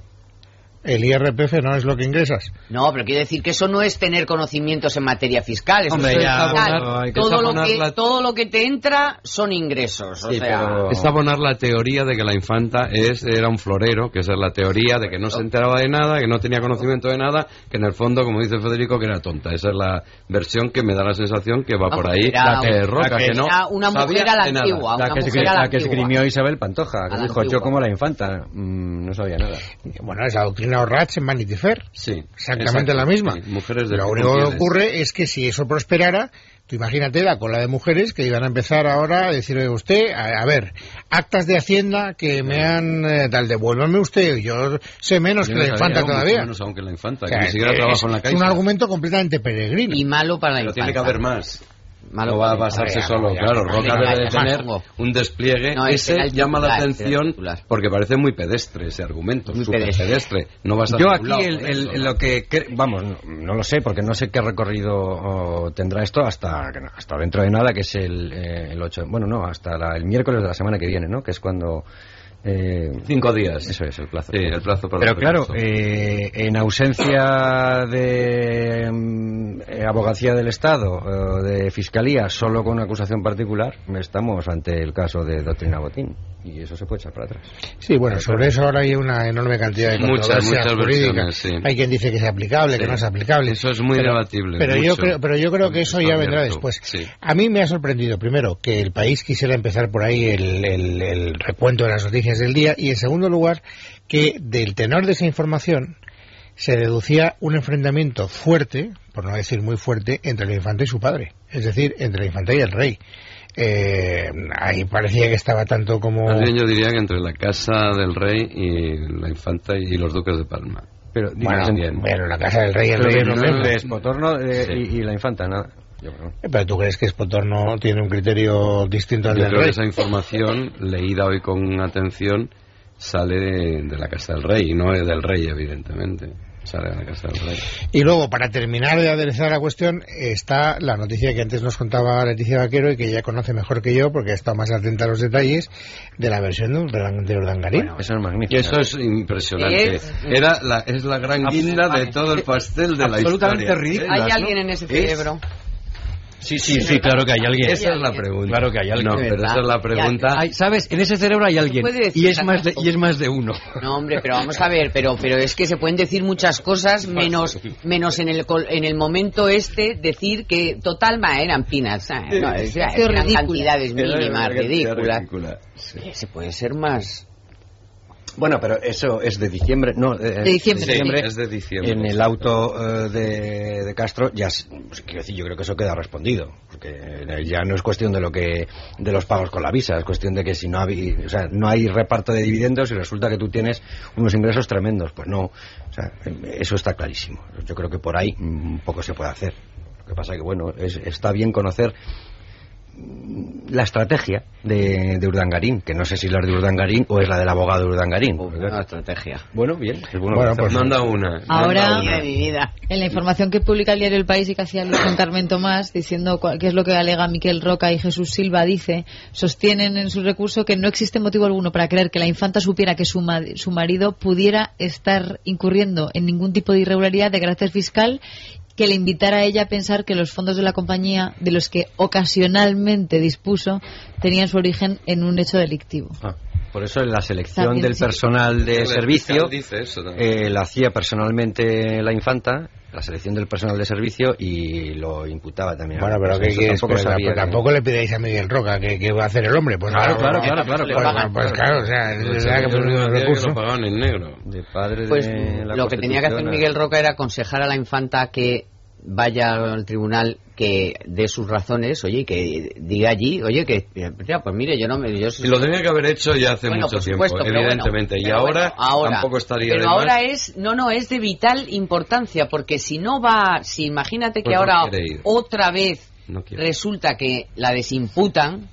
El I R P F no es lo que ingresas. No, pero quiero decir que eso no es tener conocimientos en materia fiscal. Eso Hombre, es ya, fiscal. bueno, hay que todo, lo abonar que, la- todo lo que te entra son ingresos. O Sí, sea, pero- Es abonar la teoría de que la infanta es era un florero, que esa es la teoría de que no se enteraba de nada, que no tenía conocimiento de nada, que en el fondo, como dice Federico, que era tonta. Esa es la versión que me da la sensación que va Vamos, por ahí, era- la que Roca, la que- que no era una mujer sabía a la de nada. antigua. La una que, se, mujer a la la que antigua. esgrimió Isabel Pantoja, que A la dijo: antigua. yo como la infanta, mm, no sabía nada. Bueno, es la doctrina Orratz en Vanity Fair. Sí, Exactamente exacto, la misma. sí, mujeres de Lo tipo único que fieles. ocurre es que si eso prosperara, tú imagínate la cola de mujeres que iban a empezar ahora a decirle: usted, a, a ver, actas de Hacienda que me han eh, tal, devuélvame usted, yo sé menos Yo que no la sabía, infanta yo mucho todavía. menos aún que la infanta, O sea, que ni siquiera es, trabajo en la es Caixa. un argumento completamente peregrino. Y malo para la Pero infanta. tiene que haber más. Malo No va a para- basarse ya, solo, ya, claro. ya, Roca ya, debe ya, de ya, tener pongo. un despliegue. No, ese ese era el llama la titular, ese era el atención titular. porque parece muy pedestre ese argumento, Muy súper pedestre. pedestre. No vas a Yo ningún aquí lado el, con el- eso, ¿no? lo que cre- vamos, no, no lo sé porque no sé qué recorrido oh, tendrá esto hasta hasta dentro de nada, que es el, eh, el ocho, bueno, no, hasta la- el miércoles de la semana que viene, ¿no? Que es cuando eh, Cinco días. eso es el plazo. Sí, el plazo para Pero el claro, recurso. eh, en ausencia de mm, eh, abogacía del Estado, eh, de fiscalía, solo con una acusación particular, estamos ante el caso de doctrina Botín y eso se puede echar para atrás. Sí, bueno, sobre eso ahora hay una enorme cantidad de Muchas, controversias muchas jurídicas. versiones, sí. Hay quien dice que es aplicable, que Sí. no es aplicable. Eso es muy pero, debatible, Pero yo mucho. creo, pero yo creo que eso ya Está vendrá abierto, después. sí. A mí me ha sorprendido, primero, que el país quisiera empezar por ahí el, el- el recuento de las noticias del día y, en segundo lugar, que del tenor de esa información se deducía un enfrentamiento fuerte, por no decir muy fuerte, entre la infanta y su padre. Es decir, entre la infanta y el rey. Eh, ahí parecía que estaba tanto como... Más bien yo diría que entre la casa del rey y la infanta y los duques de Palma. Pero Bueno, digo, pero la casa del rey y el pero rey es lo no, mismo. de Espotorno eh, Sí. y, y la infanta, nada. Yo creo. Eh, Pero tú crees que Espotorno tiene un criterio distinto al Yo del creo que rey. esa información, leída hoy con atención, sale de, de la casa del rey, y no es del rey, evidentemente. Sale de la casa del rey. Y luego, para terminar de aderezar la cuestión, está la noticia que antes nos contaba Leticia Vaquero y que ella conoce mejor que yo, porque ha estado más atenta a los detalles, de la versión de Urdan- de Urdangarín. Bueno, Eso es magnífico. Y eso es impresionante. Es- Era la, es la gran guinda de todo el pastel de la Absolutamente historia. ridículo. Hay ¿no? alguien en ese Es- cerebro. Sí, sí, sí, claro que hay alguien. Esa es la pregunta. Claro que hay alguien. No, pero esa es la pregunta. Hay- ¿Sabes? En ese cerebro hay alguien. puede decir Y es, más de, tantas y es más de uno. No, hombre, pero vamos a ver, pero pero es que se pueden decir muchas cosas menos menos en el col- en el momento este decir que total ma, eran peanuts, ah, no, es- eran ridícula. cantidades Era mínimas una cantidad ridículas. ridícula, sí. Eh, Se puede ser más Bueno, pero eso es de diciembre, no, de diciembre, sí, diciembre, es de diciembre. En el auto uh, de, de Castro, ya, pues, quiero decir, yo creo que eso queda respondido, porque ya no es cuestión de lo que, de los pagos con la visa, es cuestión de que si no hay, o sea, no hay reparto de dividendos y resulta que tú tienes unos ingresos tremendos, pues no, o sea, eso está clarísimo. Yo creo que por ahí un poco se puede hacer. Lo que pasa que bueno, es, está bien conocer la estrategia de, de Urdangarín, que no sé si es la de Urdangarín o es la del abogado de Urdangarín. Una estrategia. Bueno, bien. Es bueno, bueno, pues manda una. Ahora, manda una. De mi vida. en la información que publica el diario El País y que hacía Luis con Carmen Tomás, diciendo cuál, qué es lo que alega Miquel Roca y Jesús Silva, dice, sostienen en su recurso que no existe motivo alguno para creer que la infanta supiera que su, ma su marido pudiera estar incurriendo en ningún tipo de irregularidad de carácter fiscal, que le invitara a ella a pensar que los fondos de la compañía, de los que ocasionalmente dispuso, tenían su origen en un hecho delictivo. Ah, por eso en la selección También, del sí. personal de El servicio dice eso también. eh, la hacía personalmente la infanta, la selección del personal de servicio, y lo imputaba también. Bueno, pero ¿qué eso quieres? tampoco Pero sabía tampoco, que... tampoco le pidáis a Miguel Roca que, que va a hacer el hombre. Pues Claro, nada, claro, pues, claro, claro, le Pues, pagan. pues claro, o sea, es verdad que por un recurso. Lo pagaban en negro. De padre Pues de la lo que tenía que hacer Constitución, Miguel Roca era aconsejar a la infanta que vaya al tribunal, que dé sus razones, oye, que diga allí, oye, que ya, pues mire, yo no me... Yo Y lo tenía que haber hecho ya hace Bueno, mucho por tiempo, supuesto, pero evidentemente. bueno, y pero ahora, bueno, ahora tampoco estaría pero de más. ahora es, no, no, es de vital importancia, porque si no va, si imagínate que Pues no ahora quiere ir. otra vez No quiere. resulta que la desimputan,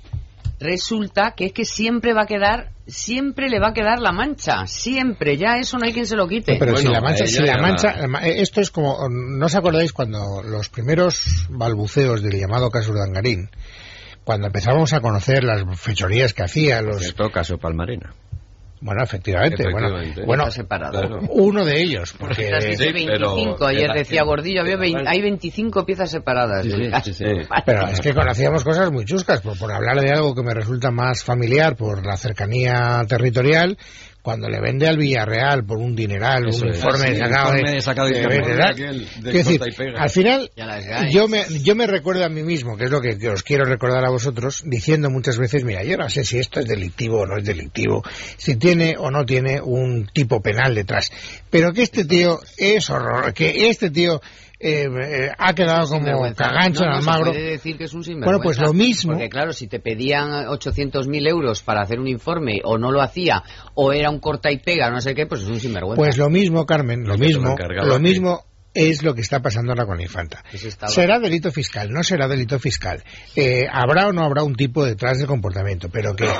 resulta que es que siempre va a quedar, siempre le va a quedar la mancha, siempre, ya eso no hay quien se lo quite. No, pero Bueno, si la mancha, a si ella la ya mancha, la- esto es como, ¿no os acordáis cuando los primeros balbuceos del llamado caso Urdangarín, cuando empezábamos a conocer las fechorías que hacía, los, En todo caso, Palmarena. bueno, efectivamente, Efectivamente. bueno, bueno, Está separado. Claro. uno de ellos, porque Las dice Sí, pero- veinticinco, ayer era- decía Gordillo, había veinte, hay veinticinco piezas separadas. del caso. pero es que conocíamos cosas muy chuscas, por, por hablar de algo que me resulta más familiar por la cercanía territorial, cuando le vende al Villarreal por un dineral, Eso un es. informe Ah, sí, sacado informe de, sacado de de- internet. ¿verdad? Aquel de Quiero decir, corta y pega. al final Ya las ganas. yo me, yo me recuerdo a mí mismo, que es lo que, que os quiero recordar a vosotros, diciendo muchas veces, mira, yo no sé si esto es delictivo o no es delictivo, si tiene o no tiene un tipo penal detrás, pero que este tío es horror, que este tío eh, eh, ha quedado como Sinvergüenza. cagancho No, en no, se Almagro. puede decir que es un sinvergüenza. Bueno, pues lo mismo. Porque claro, si te pedían ochocientos mil euros para hacer un informe o no lo hacía, o era un corta y pega, no sé qué, pues es un sinvergüenza. Pues lo mismo, Carmen, lo Es que se lo mismo, encargaba lo aquí. mismo es lo que está pasando ahora con la infanta. Ese estaba- ¿Será delito fiscal? ¿No será delito fiscal? Eh, ¿Habrá o no habrá un tipo detrás del comportamiento? Pero que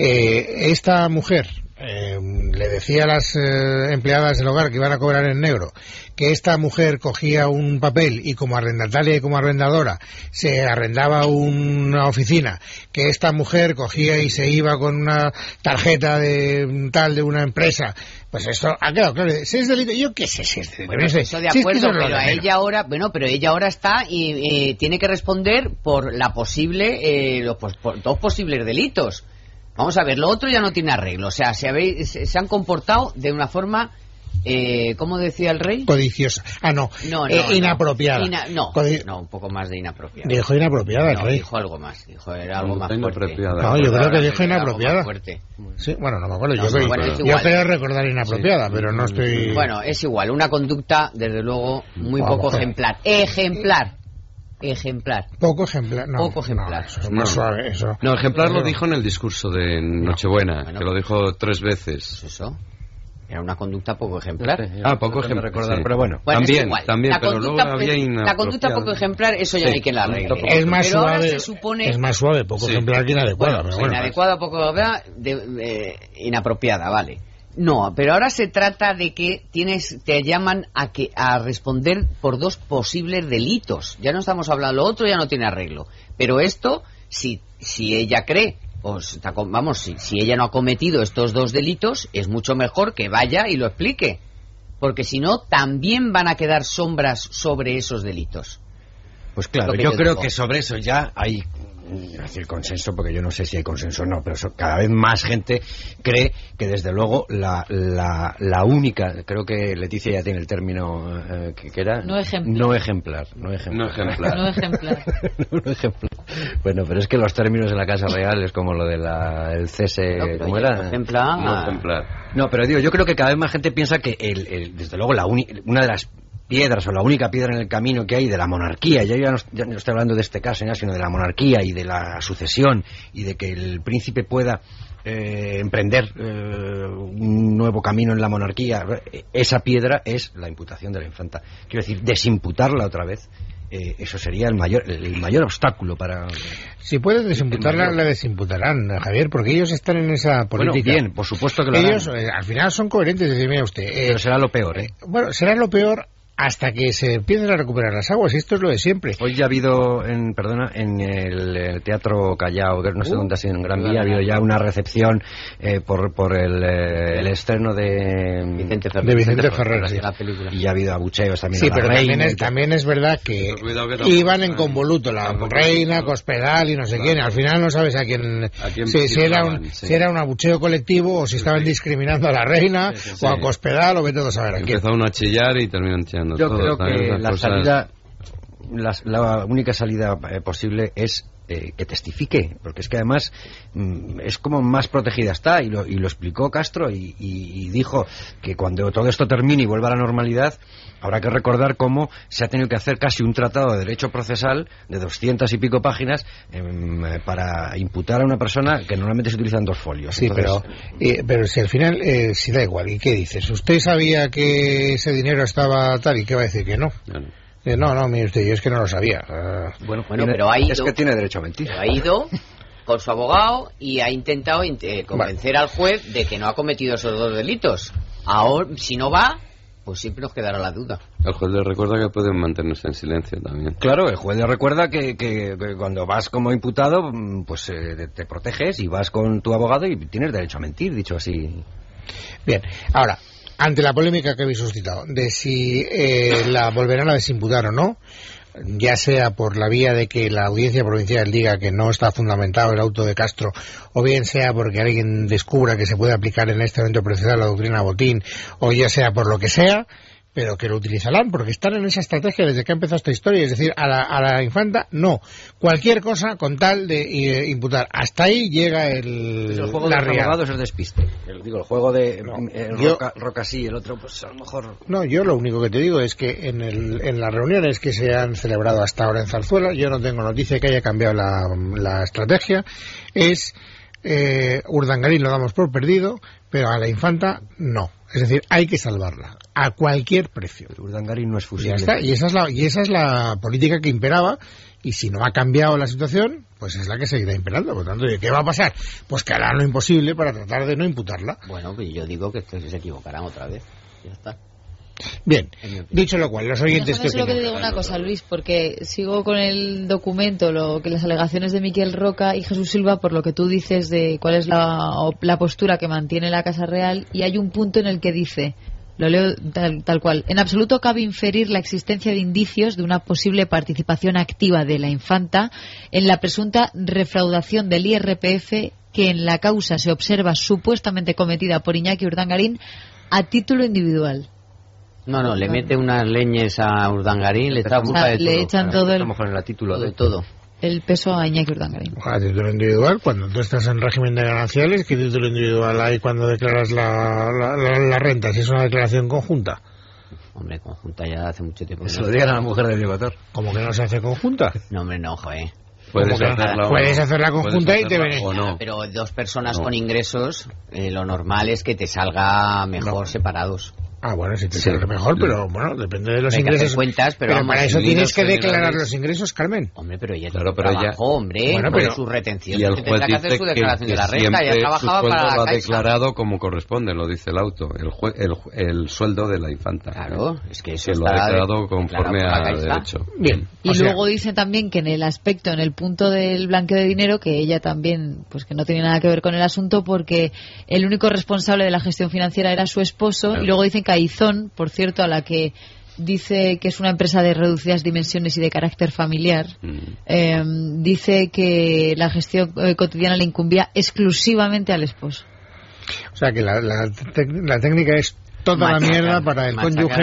eh, esta mujer eh, le decía a las eh, empleadas del hogar que iban a cobrar en negro, que esta mujer cogía un papel y como arrendataria y como arrendadora se arrendaba una oficina, que esta mujer cogía y se iba con una tarjeta de tal de una empresa, pues esto ha quedado claro. Si es delito, yo qué sé si es delito. Bueno, no sé. eso de Si es que acuerdo, eso es lo pero de a menos. ella ahora, bueno, pero ella ahora está y eh, tiene que responder por la posible, eh, los, pues, por dos posibles delitos. Vamos a ver, lo otro ya no tiene arreglo. O sea, se, habéis, se, se han comportado de una forma, eh, ¿cómo decía el rey? Codiciosa. Ah, no. No, no, Eh, no. inapropiada. Ina- no, Codi- no, un poco más de inapropiada. Dijo inapropiada, No, el rey. dijo algo más, dijo era algo más Inapropiada. fuerte. No, yo creo que dijo Era algo más inapropiada. fuerte. Sí, bueno, no me acuerdo. No, yo no, creo- bueno, es yo igual. creo recordar inapropiada, pero no estoy... Bueno, es igual, una conducta, desde luego, muy Vamos, poco joder. ejemplar. Ejemplar. Ejemplar. Poco ejemplar. No, Poco ejemplar. no, eso es más No. suave, eso. No, ejemplar lo Eso- dijo en el discurso de Nochebuena, Bueno. que lo dijo tres veces. Pues eso. Era una conducta poco ejemplar. Ah, poco ejemplar. ejemplar, recordar, sí. pero bueno. Bueno, También, es igual. también, la pero conducta, luego había la inapropiada. conducta poco ejemplar, eso ya Sí, no hay quien la arregle. tampoco. Es más Pero ahora suave. se supone... Es más suave, poco Sí. ejemplar que inadecuada, Bueno, pero bueno. inadecuada, poco apropiada, de- eh, inapropiada, vale. No, pero ahora se trata de que tienes, te llaman a que a responder por dos posibles delitos. Ya no estamos hablando, lo otro ya no tiene arreglo. Pero esto, si si ella cree, pues está con- vamos, si, si ella no ha cometido estos dos delitos, es mucho mejor que vaya y lo explique, porque si no también van a quedar sombras sobre esos delitos. Pues claro, Lo que yo yo creo digo. que sobre eso ya hay mm, decir consenso, porque yo no sé si hay consenso o no, pero so- cada vez más gente cree que desde luego la, la, la única, creo que Leticia ya tiene el término eh, que, que era No ejemplar. no ejemplar, no ejemplar. No ejemplar. No ejemplar. No, no ejemplar. Bueno, pero es que los términos de la Casa Real es como lo del el cese, No, pero ¿cómo oye, era? por ejemplo, No ah, ejemplar. No, pero digo, yo creo que cada vez más gente piensa que, el, el, desde luego, la uni, una de las piedras o la única piedra en el camino que hay de la monarquía, ya, ya, no, ya no estoy hablando de este caso, ya, sino de la monarquía y de la sucesión y de que el príncipe pueda eh, emprender eh, un nuevo camino en la monarquía, esa piedra es la imputación de la infanta. Quiero decir, desimputarla otra vez. Eh, eso sería el mayor el mayor obstáculo para... Si pueden desimputarla, la desimputarán, Javier, porque ellos están en esa política. Bueno, bien, por supuesto que lo ellos harán. Eh, al final son coherentes, decir, mira usted... Eh, Pero será lo peor, ¿eh? Bueno, será lo peor hasta que se empiecen a recuperar las aguas, y esto es lo de siempre. Hoy ya ha habido, en, perdona, en el, el Teatro Callao, no sé uh, dónde ha sido, en Gran Vía, ha habido ya una recepción eh, por, por el, eh, el estreno de Vicente Ferrer, de Vicente Ferrer, sí. La película. Y ya ha habido abucheos también. Sí, a la pero reina, también es, también es verdad que, que iban en convoluto, la reina, Cospedal y no sé claro. quién, y al final no sabes a quién, ¿A quién si, si, era un, sí. si era un abucheo colectivo o si estaban sí. discriminando a la reina sí, sí, sí. o a Cospedal o vete a saber a quién. Empezó uno a chillar y terminan chillando Yo todo. Creo que la cosas... salida, la, la única salida eh, posible es eh, que testifique, porque es que además mm, es como más protegida está, y lo, y lo explicó Castro y, y, y dijo que cuando todo esto termine y vuelva a la normalidad habrá que recordar cómo se ha tenido que hacer casi un tratado de derecho procesal de doscientas y pico páginas eh, para imputar a una persona que normalmente se utilizan dos folios. Sí, Entonces, pero eh, pero si al final, eh, si da igual, ¿y qué dices? ¿Usted sabía que ese dinero estaba tal y qué va a decir que no? Claro. Eh, no, no, mire usted, yo es que no lo sabía. Uh, bueno, bueno tiene, pero ha ido... Es que tiene derecho a mentir. Ha ido con su abogado y ha intentado eh, convencer vale. al juez de que no ha cometido esos dos delitos. Ahora, si no va... pues siempre nos quedará la duda. El juez le recuerda que pueden mantenerse en silencio también. Claro, el juez le recuerda que, que, que cuando vas como imputado, pues eh, te proteges y vas con tu abogado y tienes derecho a mentir, dicho así. Bien, ahora, ante la polémica que habéis suscitado, de si eh, la volverán a desimputar o no, ya sea por la vía de que la audiencia provincial diga que no está fundamentado el auto de Castro, o bien sea porque alguien descubra que se puede aplicar en este evento procesal la doctrina Botín, o ya sea por lo que sea, pero que lo utilizarán porque están en esa estrategia desde que ha empezado esta historia, es decir, a la, a la infanta no, cualquier cosa con tal de eh, imputar. Hasta ahí llega el, el juego la de los abogados es despiste. El, digo, el juego de no, el yo, roca, roca sí, el otro pues a lo mejor... No, yo lo único que te digo es que en, el, en las reuniones que se han celebrado hasta ahora en Zarzuela, yo no tengo noticia de que haya cambiado la, la estrategia, es eh, Urdangarín lo damos por perdido, pero a la infanta no. Es decir, hay que salvarla a cualquier precio. Pero Urdangarín no es fusible. Ya está, y esa es la y esa es la política que imperaba, y si no ha cambiado la situación, pues es la que seguirá imperando. Por tanto, ¿qué va a pasar? Pues que harán lo imposible para tratar de no imputarla. Bueno, pues yo digo que se equivocarán otra vez. Ya está. Bien, dicho lo cual, los oyentes... Déjame solo que te diga una cosa, Luis, porque sigo con el documento, lo que las alegaciones de Miquel Roca y Jesús Silva, por lo que tú dices de cuál es la, la postura que mantiene la Casa Real, y hay un punto en el que dice, lo leo tal, tal cual, en absoluto cabe inferir la existencia de indicios de una posible participación activa de la infanta en la presunta refraudación del I R P F que en la causa se observa supuestamente cometida por Iñaki Urdangarín a título individual. No, no, le mete unas leñes a Urdangarín, le echa culpa de todo. Le echan todo el, en la título de todo. El peso a Iñaki Urdangarín. A título individual, cuando tú estás en régimen de gananciales, ¿qué título individual hay cuando declaras la, la, la, la renta? Si es una declaración conjunta. Hombre, conjunta ya hace mucho tiempo. Eso lo digan a la mujer de Diego Tor. ¿Cómo que no se hace conjunta? No, hombre, no, joder. Puedes hacerla, puedes hacerla conjunta puedes y te viene. No. Pero dos personas no. con ingresos, eh, lo normal es que te salga mejor no. separados. Ah, bueno, si te sí, sale mejor, pero bueno, depende de los Hay ingresos. Que cuentas, pero, pero vamos, para eso tienes que declarar los ingresos, Carmen. Hombre, pero ella claro, pero trabajó, ella... hombre, bueno, pero pero... su retención. Y el juez que hacer dice su declaración que, de la renta, ella trabajaba su para la lo ha Caixa. declarado como corresponde, lo dice el auto, el, jue... el, el sueldo de la infanta. Claro, ¿eh? Es que eso que está lo ha declarado conforme a derecho. Bien. Y o sea... luego dice también que en el aspecto, en el punto del blanqueo de dinero, que ella también, pues que no tiene nada que ver con el asunto, porque el único responsable de la gestión financiera era su esposo, claro. Y luego dicen que Aizón, por cierto, a la que dice que es una empresa de reducidas dimensiones y de carácter familiar, mm. eh, dice que la gestión eh, cotidiana le incumbía exclusivamente al esposo. O sea que la, la, la técnica es toda la mierda para el cónyuge.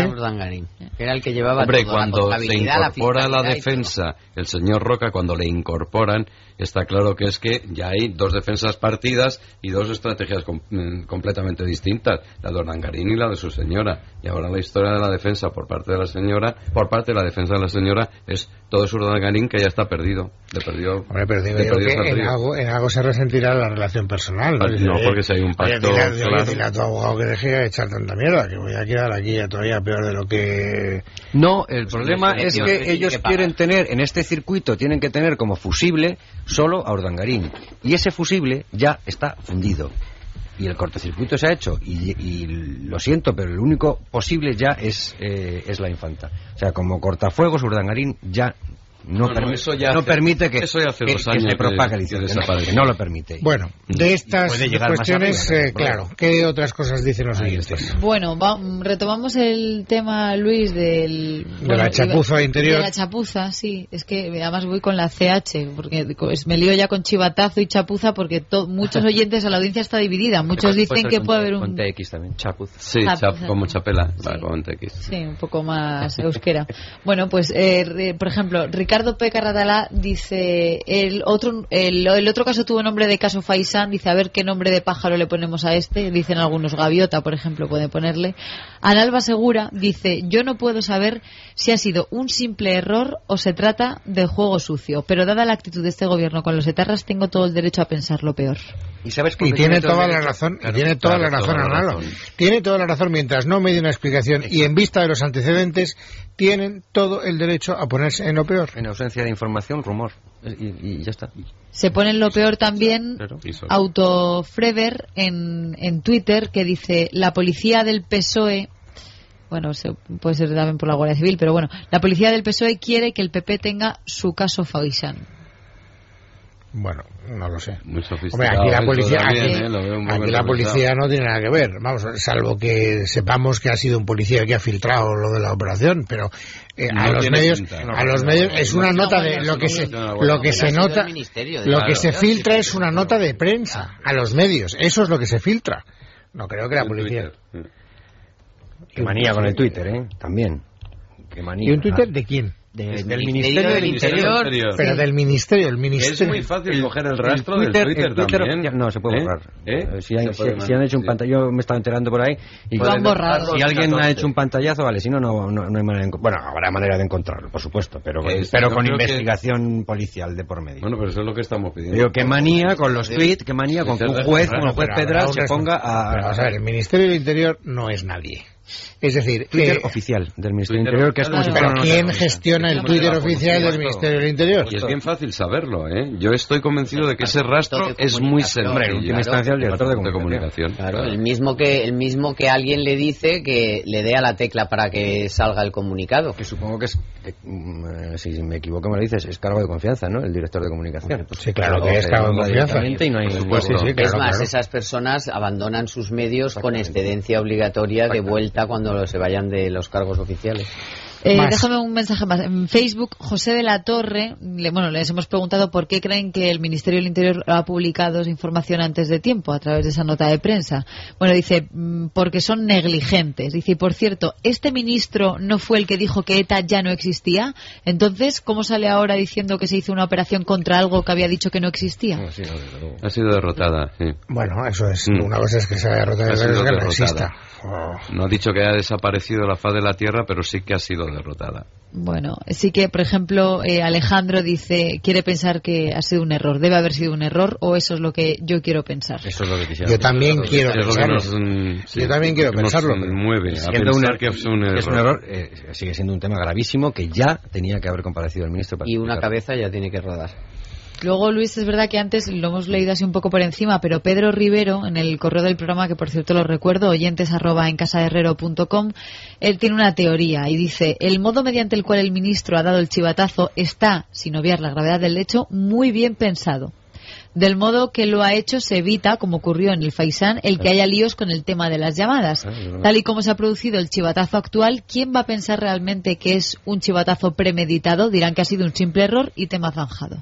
Era el que llevaba Hombre, todo, cuando la se contabilidad, incorpora la la defensa, el señor Roca, cuando le incorporan, está claro que es que ya hay dos defensas partidas y dos estrategias com completamente distintas, la de Urdangarín y la de su señora. Y ahora la historia de la defensa por parte de la señora, por parte de la defensa de la señora, es todo es Urdangarín que ya está perdido. Le perdió. Hombre, pero digo yo que en algo, en algo se resentirá la relación personal. ¿No? No, porque si hay un pacto. Oye, dile, claro. Dile a tu abogado que deje de echar tanta mierda, que voy a quedar aquí todavía peor de lo que. No, el problema es que ellos quieren tener en este circuito, tienen que tener como fusible solo a Urdangarín. Y ese fusible ya está fundido. Y el cortocircuito se ha hecho. Y, y lo siento, pero el único posible ya es, eh, es la infanta. O sea, como cortafuegos, Urdangarín ya no, no, permi no, eso ya no hace, permite que, eso ya hace que, dos que años se propague el que, incendio. que No, no lo permite. Bueno, de estas cuestiones, arriba, eh, claro, ¿qué otras cosas dicen los oyentes? Bueno, va, retomamos el tema, Luis, del... De bueno, la chapuza interior. De la chapuza, sí. Es que además voy con la C H, porque me lío ya con chivatazo y chapuza, porque to, muchos oyentes, a la audiencia está dividida. Muchos dicen que puede haber un... Con T X también, chapuza. Sí, chapuza. Chap, como chapela, Sí. vale, con T X. Sí, un poco más euskera. Bueno, pues, eh, por ejemplo, Ricardo P. Carradalá dice, el otro el, el otro caso tuvo nombre de caso Faisán, dice, a ver qué nombre de pájaro le ponemos a este, dicen algunos, gaviota, por ejemplo, puede ponerle. Analba Segura dice, yo no puedo saber si ha sido un simple error o se trata de juego sucio, pero dada la actitud de este gobierno con los etarras, tengo todo el derecho a pensar lo peor. Y, sabes y tiene toda la razón, claro, y tiene toda claro, la razón, toda la Analo. razón. Tiene toda la razón, mientras no me dé una explicación y en vista de los antecedentes, tienen todo el derecho a ponerse en lo peor. En ausencia de información, rumor. Y, y ya está. Se pone en lo peor también Claro. Autofrever en, en Twitter, que dice, la policía del P S O E, bueno, se, puede ser también por la Guardia Civil, pero bueno, la policía del P S O E quiere que el P P tenga su caso Faisán. Bueno, no lo sé. Muy Hombre, sofisticado. aquí la eso policía, también, aquí, eh, lo veo muy aquí bien la realizado. policía no tiene nada que ver, vamos, salvo que sepamos que ha sido un policía que ha filtrado lo de la operación, pero eh, No a los tiene medios, pinta. a los medios es una nota de lo que se, lo que se nota, lo que se filtra es una nota de prensa a los medios, eso es lo que se filtra. No creo que la policía. Qué manía con el Twitter, ¿eh? También. Qué manía. ¿Y un Twitter de quién? De, del del Ministerio Ministerio del del Interior. Interior. Pero del ministerio, el Es ministerio. muy fácil coger el rastro el Twitter, del Twitter, el Twitter también. oficial- no, se puede ¿Eh? borrar. ¿Eh? Eh, Si, hay- Se si- puede si han hecho un sí. pantallazo, yo me estaba enterando por ahí. Y Lo han borrado. Si alguien ha catorce. hecho un pantallazo, vale, si no, no, no, no hay manera de enco- bueno, habrá manera de encontrarlo, por supuesto, pero, Que es- pero yo con creo que- investigación policial de por medio. Bueno, pero eso es lo que estamos pidiendo. Digo, qué manía con los tweets, qué manía con que un juez, como el juez Pero Pedral, habrá se un ponga responsable. Pero, a... vamos a ver, el Ministerio del Interior no es nadie. Es decir, Twitter eh, oficial del Ministerio del Twitter Interior, que es como si oficial. fuera pero una ¿quién nota de gestiona el prensa. Twitter la oficial del policía, Ministerio del Interior? Y es bien fácil saberlo, ¿eh? Yo estoy convencido de que ese rastro de es muy comunicación. sencillo. En última instancia, el director de de comunicación. comunicación. Claro, el mismo que el mismo que alguien le dice que le dé a la tecla para que salga el comunicado. Que supongo que es, que, mm, eh, si me equivoco me lo dices, es cargo de confianza, ¿no? El director de comunicación. Sí, claro que Luego es se cargo de nombra confianza. directamente Y no hay Por supuesto. Sí, sí, claro, es más, claro. esas personas abandonan sus medios con excedencia obligatoria de vuelta cuando se vayan de los cargos oficiales. Eh, Más. déjame un mensaje más. En Facebook, José de la Torre, le- bueno, les hemos preguntado por qué creen que el Ministerio del Interior ha publicado esa información antes de tiempo, a través de esa nota de prensa. Bueno, dice, mm, porque son negligentes. Dice, y por cierto, ¿este ministro no fue el que dijo que ETA ya no existía? Entonces, ¿cómo sale ahora diciendo que se hizo una operación contra algo que había dicho que no existía? Sí, no, desde luego. Ha sido derrotada, sí. Bueno, eso es. Mm. Una cosa es que se haya derrotado y Ha otra sido cosa es que no derrotada. exista. Oh. No ha dicho que haya desaparecido de la faz de la tierra, pero sí que ha sido derrotada. Bueno, sí que, por ejemplo, eh, Alejandro dice, quiere pensar que ha sido un error. ¿Debe haber sido un error o eso es lo que yo quiero pensar? Eso es lo que quisiera. Yo también quiero Es lo que pensarlo. nos, mm, sí, Yo también quiero que nos pensarlo. mueve a Siendo pensar un, que es un que es un error. error, eh, sigue siendo un tema gravísimo que ya tenía que haber comparecido el ministro para Y una explicarlo. cabeza ya tiene que rodar. Luego, Luis, es verdad que antes lo hemos leído así un poco por encima, pero Pedro Rivero, en el correo del programa, que por cierto lo recuerdo, oyentes arroba en casaherrero punto com, él tiene una teoría y dice, el modo mediante el cual el ministro ha dado el chivatazo está, sin obviar la gravedad del hecho, muy bien pensado. Del modo que lo ha hecho se evita, como ocurrió en el Faisán, el que haya líos con el tema de las llamadas. Tal y como se ha producido el chivatazo actual, ¿quién va a pensar realmente que es un chivatazo premeditado? Dirán que ha sido un simple error y tema zanjado.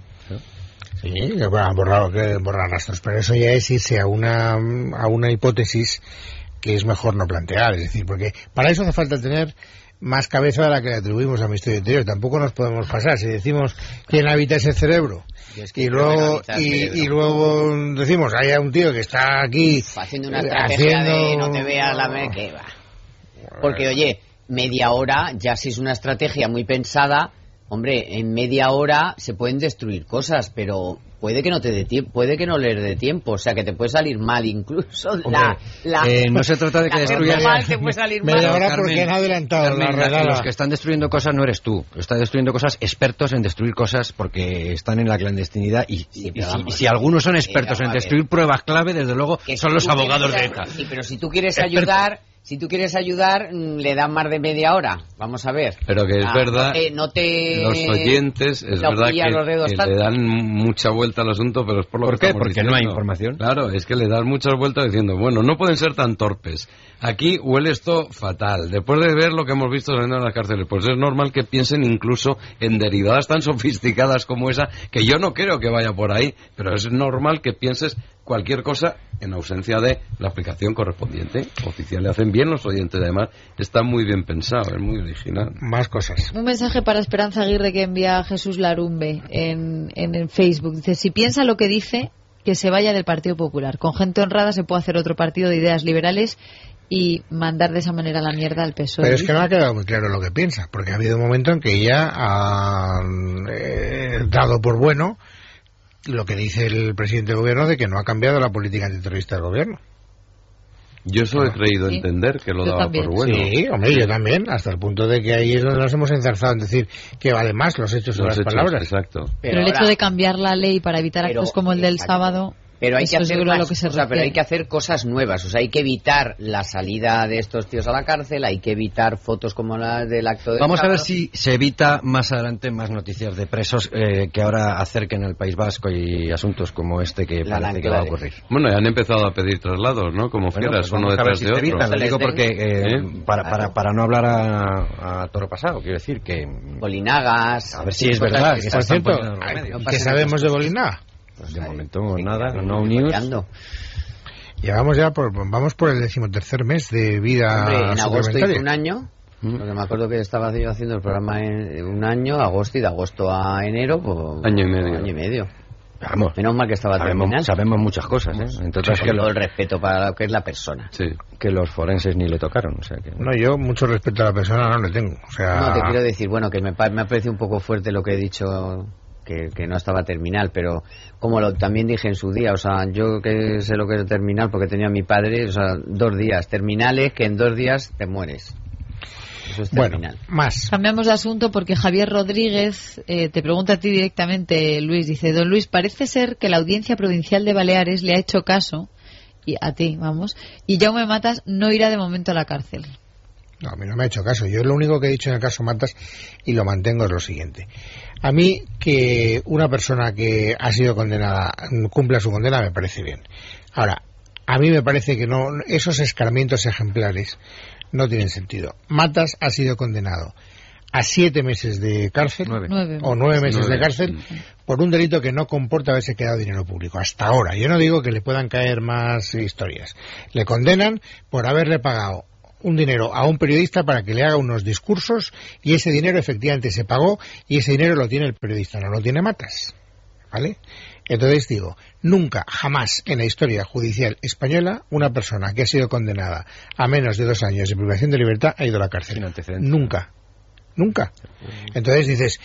Sí, que bueno, han borrado, que borrar rastros, pero eso ya es irse a una, a una hipótesis que es mejor no plantear, es decir, porque para eso hace falta tener más cabeza de la que le atribuimos al Ministerio del Interior. Tampoco nos podemos pasar si decimos quién habita ese cerebro y, es que y luego y, y luego decimos hay un tío que está aquí haciendo una estrategia haciendo... de no te veas la me que va. Porque oye, media hora ya si es una estrategia muy pensada, hombre, en media hora se pueden destruir cosas, pero puede que no te dé tiempo, puede que no le dé tiempo, o sea que te puede salir mal incluso. Hombre, la, la, eh, no se trata de que destruyas mal, te puede salir media mal. hora Carmen, porque han adelantado Carmen, la redada. Los que están destruyendo cosas no eres tú, están destruyendo cosas expertos en destruir cosas porque están en la clandestinidad y, sí, y, si, y si algunos son expertos sí, en destruir pruebas clave, desde luego que son si los abogados quieres, de ETA. Sí, pero si tú quieres ayudar... Si tú quieres ayudar, le dan más de media hora. Vamos a ver. Pero que es ah, verdad, no te, no te los oyentes, es verdad que, que le dan mucha vuelta al asunto, pero es por lo ¿Por que qué? estamos Porque diciendo. no hay información. Claro, es que le dan muchas vueltas diciendo, bueno, no pueden ser tan torpes. Aquí huele esto fatal. Después de ver lo que hemos visto saliendo de las cárceles, pues es normal que piensen incluso en derivadas tan sofisticadas como esa, que yo no creo que vaya por ahí, pero es normal que pienses cualquier cosa en ausencia de la aplicación correspondiente. Oficial, le hacen bien los oyentes, además está muy bien pensado, es muy original. Más cosas. Un mensaje para Esperanza Aguirre que envía Jesús Larumbe en, en el Facebook. Dice, si piensa lo que dice, que se vaya del Partido Popular. Con gente honrada se puede hacer otro partido de ideas liberales y mandar de esa manera la mierda al P S O E. Pero es que no ha quedado muy claro lo que piensa, porque ha habido un momento en que ella ha eh, dado por bueno lo que dice el presidente del gobierno de que no ha cambiado la política antiterrorista del gobierno. Yo eso he creído sí. entender que lo yo daba también. por bueno. Sí, hombre, yo también, hasta el punto de que ahí es donde nos hemos enzarzado en decir que vale más los hechos que las hechos, palabras. Exacto. Pero, pero el ahora, hecho de cambiar la ley para evitar pero, actos como el del exacto. sábado... Pero hay, que hacer más, lo que se o sea, pero hay que hacer cosas nuevas, o sea, hay que evitar la salida de estos tíos a la cárcel, hay que evitar fotos como las del acto de Vamos sábado. A ver si se evita más adelante más noticias de presos eh, que ahora acerquen al País Vasco y asuntos como este que la parece que va a ocurrir. Bueno, ya han empezado a pedir traslados, ¿no? Como bueno, fieras, pues uno detrás si de otro. Evitan, lo digo porque, eh, ¿Eh? para, para, para no hablar a, a toro pasado, quiero decir que... Bolinagas... A ver si es verdad. Que por cierto, ¿qué sabemos de Bolinaga? Pues de momento nada, no news. Llevamos ya por, vamos por el decimotercer mes de vida. Hombre, en agosto hizo un año, ¿Mm? porque me acuerdo que estaba yo haciendo el programa en un año, agosto y de agosto a enero, pues, año y medio. Año y medio. Vamos, menos mal que estaba sabemos, terminal. Sabemos muchas cosas, ¿eh? Entonces, con todo el respeto para lo que es la persona. Sí. Que los forenses ni le tocaron, o sea que... No, yo mucho respeto a la persona no le tengo, o sea... No, te quiero decir, bueno, que me, me ha parecido un poco fuerte lo que he dicho... Que, que no estaba terminal, pero como lo también dije en su día, o sea, yo que sé lo que es terminal porque tenía a mi padre, o sea, dos días terminales que en dos días te mueres. Eso es terminal. Bueno, más. Cambiamos de asunto porque Javier Rodríguez eh, te pregunta a ti directamente, Luis, dice, don Luis, parece ser que la Audiencia Provincial de Baleares le ha hecho caso, y a ti, vamos, y Jaume Matas no irá de momento a la cárcel. No, a mí no me ha hecho caso. Yo lo único que he dicho en el caso Matas, y lo mantengo, es lo siguiente. A mí que una persona que ha sido condenada cumpla su condena me parece bien. Ahora, a mí me parece que no esos escarmientos ejemplares no tienen sentido. Matas ha sido condenado a siete meses de cárcel nueve. o nueve meses nueve. de cárcel por un delito que no comporta haberse quedado dinero público. Hasta ahora. Yo no digo que le puedan caer más historias. Le condenan por haberle pagado un dinero a un periodista para que le haga unos discursos y ese dinero efectivamente se pagó y ese dinero lo tiene el periodista, no lo tiene Matas, ¿vale? Entonces digo, nunca, jamás en la historia judicial española una persona que ha sido condenada a menos de dos años de privación de libertad ha ido a la cárcel. Nunca. Nunca. Entonces dices,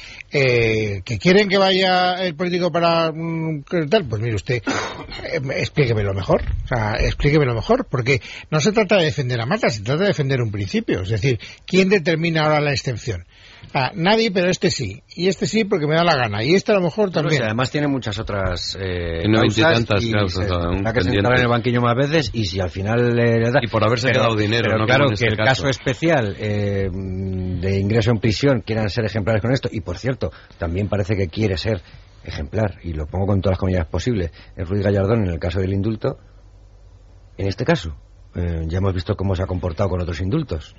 eh, ¿que quieren que vaya el político para mm, tal? Pues mire usted, eh, explíquemelo mejor. O sea, explíquemelo mejor, porque no se trata de defender a Matas, se trata de defender un principio. Es decir, ¿quién determina ahora la excepción? Ah, nadie, pero este sí. Y este sí porque me da la gana. Y este a lo mejor también. Pero, sí, además tiene muchas otras eh, no causas tantas, y claro, se tendrá que sentar en el banquillo más veces y si al final le da... Y por haberse pero, quedado dinero. Pero no claro, en que este el caso. caso especial eh, de ingreso en prisión quieran ser ejemplares con esto. Y por cierto, también parece que quiere ser ejemplar, y lo pongo con todas las comillas posibles, es Ruiz Gallardón en el caso del indulto. En este caso, eh, ya hemos visto cómo se ha comportado con otros indultos.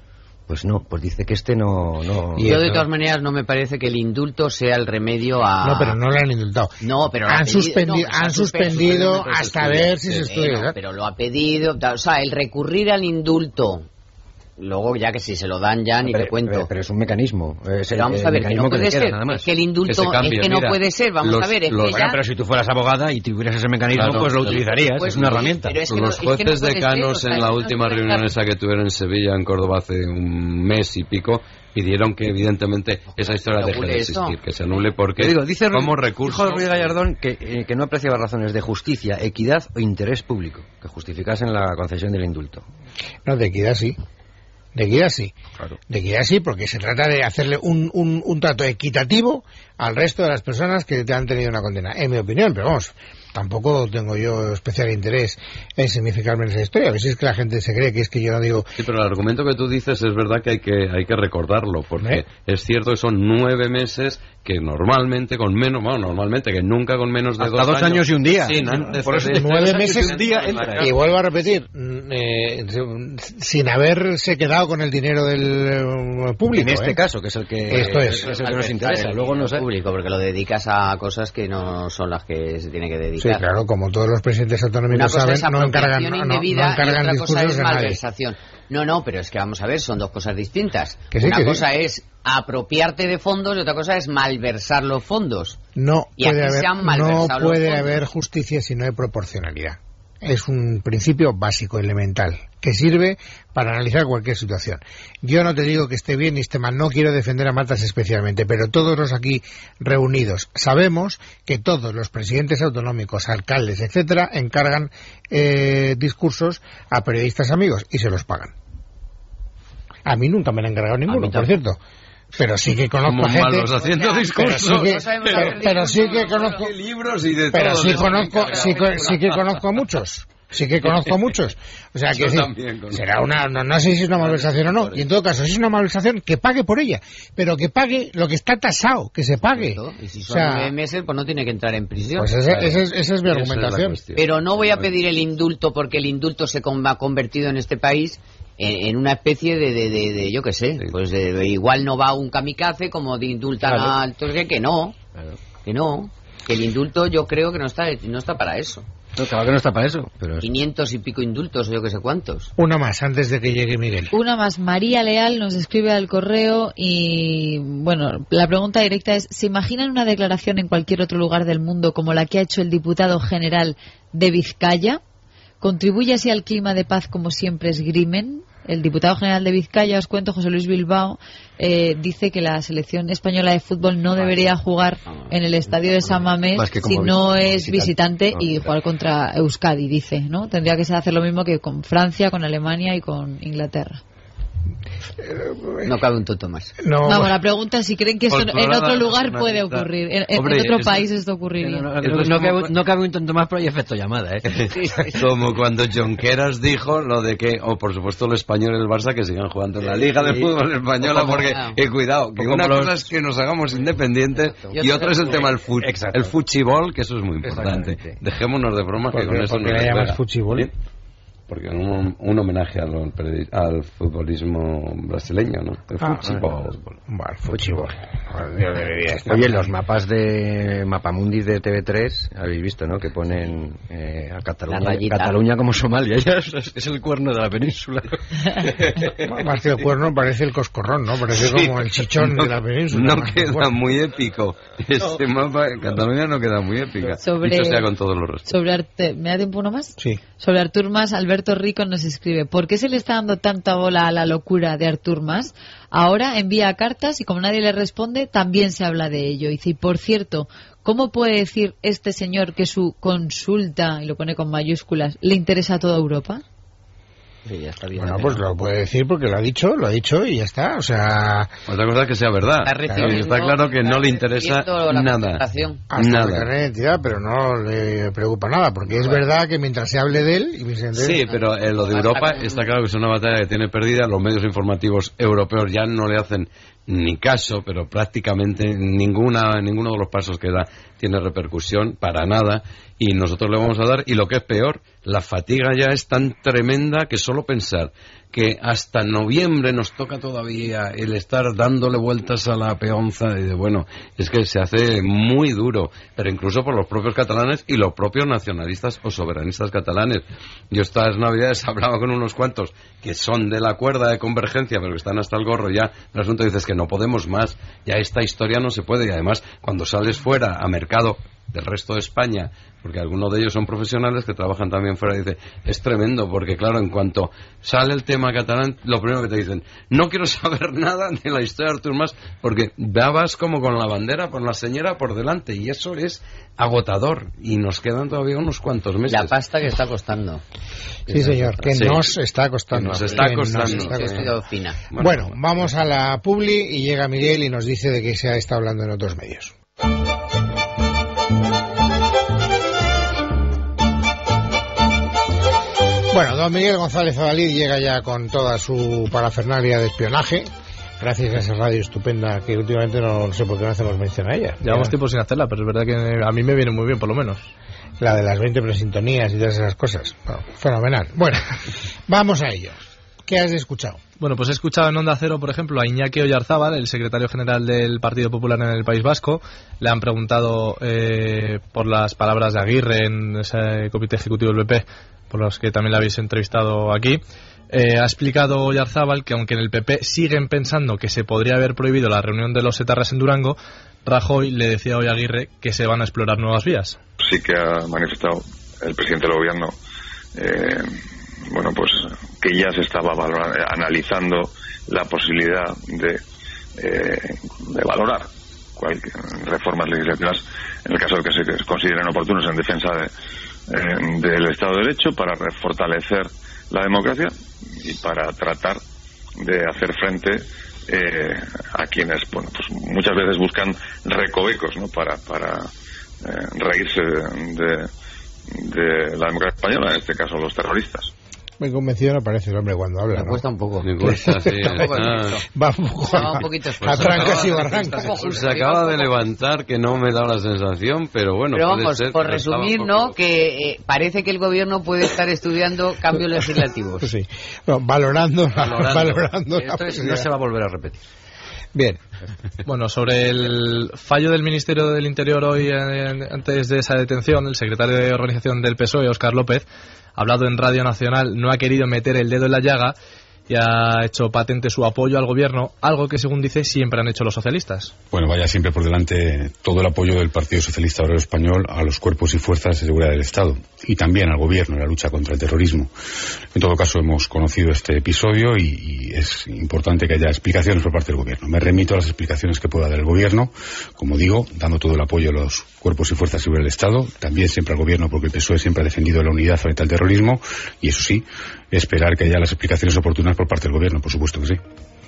Pues no, pues dice que este no... no Yo de todas maneras no me parece que el indulto sea el remedio a... No, pero no lo han indultado. No, pero han, pedido, suspendi... no, han suspendido, suspendido hasta ver si se estudia. Bueno, pero lo ha pedido, o sea, el recurrir al indulto... Luego ya que si se lo dan ya ni pero, te cuento. Pero, pero es un mecanismo. Es pero vamos a ver, que no puede que ser. Queda, es que el indulto que cambie, es que no mira, puede ser. Vamos los, a ver. Es los, que bueno, ya... pero si tú fueras abogada y tuvieras ese mecanismo, claro, pues lo utilizarías. Pues, es una herramienta. Es que los no, jueces es que no decanos ser, en la última no reunión esa que tuvieron en Sevilla, en Córdoba, hace un mes y pico, pidieron que evidentemente esa historia deje de existir, eso. que se anule porque digo, dice como recurso... Dijo Ruiz Gallardón que, eh, que no apreciaba razones de justicia, equidad o interés público que justificasen la concesión del indulto. No, de equidad sí. De equidad sí, claro. de equidad sí, porque se trata de hacerle un, un, un trato equitativo al resto de las personas que te han tenido una condena, en mi opinión, pero vamos, tampoco tengo yo especial interés en significarme en esa historia, a veces es que la gente se cree que es que yo no digo... Sí, pero el argumento que tú dices es verdad que hay que, hay que recordarlo, porque ¿Eh? es cierto que son nueve meses que normalmente con menos, bueno, normalmente que nunca con menos de Hasta dos, dos años, años y un día. Sí, ¿no? Por eso de nueve meses y un día, entra. Y vuelvo a repetir, eh, sin haberse quedado con el dinero del público. En este ¿eh? caso, que es el que, Esto es. es el que nos interesa. Luego no sé. Público, porque lo dedicas a cosas que no son las que se tiene que dedicar. Sí, claro, como todos los presidentes autonómicos saben, no encargan, no, no, no encargan discursos de nadie. No, no, pero es que vamos a ver, son dos cosas distintas. Que sí, Una que cosa sí. es apropiarte de fondos y otra cosa es malversar los fondos. No y puede aquí haber, se han no malversado puede los haber justicia si no hay proporcionalidad. Es un principio básico, elemental, que sirve para analizar cualquier situación. Yo no te digo que esté bien ni esté mal, no quiero defender a Matas especialmente, pero todos los aquí reunidos sabemos que todos los presidentes autonómicos, alcaldes, etcétera, encargan eh, discursos a periodistas amigos y se los pagan. A mí nunca me han encargado ninguno, por cierto. Pero sí que conozco Como gente malos haciendo discursos, pero sí que, pero, pero sí que conozco libros y de pero todo, sí conozco sí, sí que conozco a muchos sí que conozco a muchos o sea que decir, será una no, no sé si es una malversación o no y en todo caso si es una malversación que pague por ella pero que pague lo que está tasado que se pague y si son o sea, nueve meses pues no tiene que entrar en prisión pues esa, esa, es, esa es mi argumentación es pero no voy a pedir el indulto porque el indulto se ha convertido en este país en una especie de, de, de, de yo qué sé, sí. pues de, de, igual no va un kamikaze como de indultar claro. al entonces que no, claro. que no, que el indulto yo creo que no está no está para eso. No, claro que no está para eso. Pero es... quinientos y pico indultos o yo que sé cuántos. Una más antes de que llegue Miguel. Una más. María Leal nos escribe al correo y bueno, la pregunta directa es: ¿se imaginan una declaración en cualquier otro lugar del mundo como la que ha hecho el diputado general de Vizcaya? ¿Contribuye así al clima de paz como siempre esgrimen? El diputado general de Vizcaya, os cuento, José Luis Bilbao, eh, dice que la selección española de fútbol no debería jugar en el estadio de San Mamés si no es visitante y jugar contra Euskadi, dice, ¿no? Tendría que ser hacer lo mismo que con Francia, con Alemania y con Inglaterra. No cabe un tonto más. No, Vamos, la pregunta es si creen que eso en otro lugar puede ocurrir. En, en, Hombre, en otro esto, país esto ocurriría. No, no, no, no, cabe, no cabe un tonto más, pero hay efecto llamada, ¿eh? Como cuando Jonqueras dijo lo de que, o oh, por supuesto el Español y el Barça que sigan jugando en la Liga de Fútbol Española, porque, eh, cuidado, que una cosa es que nos hagamos independientes y otra es el tema del fut, el fuchibol, que eso es muy importante. Dejémonos de bromas que con eso no le llamas fuchibol. ¿Sí? Porque un, un homenaje al, al futbolismo brasileño, ¿no? El ah, fútbol. Vale, fútbol. Oye, los mapas de Mapamundis de T V tres, habéis visto, ¿no? Que ponen eh, a Cataluña, Cataluña como Somalia, ya es, es el cuerno de la península. Más que el cuerno parece el coscorrón, ¿no? Parece sí, como el chichón no, de la península. No queda bueno. muy épico. Este no. mapa en Cataluña no queda muy épica. Sobre, Dicho sea con todos los restos. Sobre Arte, ¿me da tiempo uno más? Sí. Sobre Artur Mas, Alberto Rico nos escribe: ¿por qué se le está dando tanta bola a la locura de Artur Mas? Ahora envía cartas y como nadie le responde, también se habla de ello. Y dice, y por cierto, ¿cómo puede decir este señor que su consulta, y lo pone con mayúsculas, le interesa a toda Europa? Sí, ya está bien. Bueno, pues lo puede decir porque lo ha dicho, lo ha dicho y ya está. O sea, otra cosa es que sea verdad. Está, claro, está claro que no le interesa nada. Hasta nada. La carnet de identidad, pero no le preocupa nada, porque es verdad que mientras se hable de él y de él, sí, pero eh, lo de Europa está claro que es una batalla que tiene perdida. Los medios informativos europeos ya no le hacen ni caso, pero prácticamente ninguna ninguno de los pasos que da tiene repercusión para nada. y nosotros le vamos a dar, y lo que es peor, la fatiga ya es tan tremenda que solo pensar que hasta noviembre nos toca todavía el estar dándole vueltas a la peonza, y de, bueno, es que se hace muy duro, pero incluso por los propios catalanes y los propios nacionalistas o soberanistas catalanes. Yo estas navidades hablaba con unos cuantos que son de la cuerda de convergencia, pero que están hasta el gorro ya del asunto, y dices que no podemos más, ya esta historia no se puede, y además cuando sales fuera a mercado del resto de España, porque algunos de ellos son profesionales que trabajan también fuera, dice, es tremendo, porque claro, en cuanto sale el tema catalán, lo primero que te dicen, no quiero saber nada de la historia de Artur Mas, porque vas como con la bandera, con la señora por delante, y eso es agotador, y nos quedan todavía unos cuantos meses. La pasta que está costando. Sí, señor, que sí. nos está costando. Que nos está que costando. Nos está costando. Sí, fina. Bueno, bueno, vamos a la publi y llega Miguel y nos dice de qué se ha estado hablando en otros medios. Bueno, don Miguel González Adalid llega ya con toda su parafernalia de espionaje, gracias a esa radio estupenda que últimamente no, no sé por qué no hacemos mención a ella. Llevamos tiempo sin hacerla, pero es verdad que a mí me viene muy bien, por lo menos. La de las veinte presintonías y todas esas cosas. Bueno, fenomenal. Bueno, vamos a ello. ¿Qué has escuchado? Bueno, pues he escuchado en Onda Cero, por ejemplo, a Iñaki Oyarzábal, el secretario general del Partido Popular en el País Vasco. Le han preguntado eh, por las palabras de Aguirre en ese comité ejecutivo del P P, por los que también le habéis entrevistado aquí. Eh, ha explicado Oyarzábal que aunque en el P P siguen pensando que se podría haber prohibido la reunión de los etarras en Durango, Rajoy le decía hoy a Aguirre que se van a explorar nuevas vías. Sí que ha manifestado el presidente del gobierno eh, bueno, pues que ya se estaba valorando, analizando la posibilidad de, eh, de valorar cualquier, reformas legislativas en el caso de que se consideren oportunos en defensa de, eh, del Estado de Derecho, para fortalecer la democracia y para tratar de hacer frente eh, a quienes, bueno, pues muchas veces buscan recovecos, ¿no?, para para eh, reírse de, de la democracia española, en este caso los terroristas. Muy convencido no parece el hombre cuando habla, Me ¿no? cuesta un poco. Me cuesta, sí. Va un poco Va un poquito a trancas y barrancas. Se acaba de levantar, que no me da la sensación, pero bueno, pero puede vamos, ser, por pero resumir, poco... ¿no?, que eh, parece que el gobierno puede estar estudiando cambios legislativos. Sí, bueno, valorando, Valorando. valorando la Esto es- posibilidad. no se va a volver a repetir. Bien. Bueno, sobre el fallo del Ministerio del Interior hoy, eh, antes de esa detención, el secretario de Organización del P S O E, Óscar López, ha hablado en Radio Nacional, no ha querido meter el dedo en la llaga y ha hecho patente su apoyo al gobierno, algo que, según dice, siempre han hecho los socialistas. Bueno, vaya siempre por delante todo el apoyo del Partido Socialista Obrero Español a los cuerpos y fuerzas de seguridad del Estado y también al gobierno en la lucha contra el terrorismo. En todo caso, hemos conocido este episodio y, y es importante que haya explicaciones por parte del gobierno. Me remito a las explicaciones que pueda dar el gobierno, como digo, dando todo el apoyo a los cuerpos y fuerzas de seguridad del Estado, también siempre al gobierno, porque el P S O E siempre ha defendido la unidad frente al terrorismo, y eso sí, esperar que haya las explicaciones oportunas por parte del gobierno, por supuesto que sí.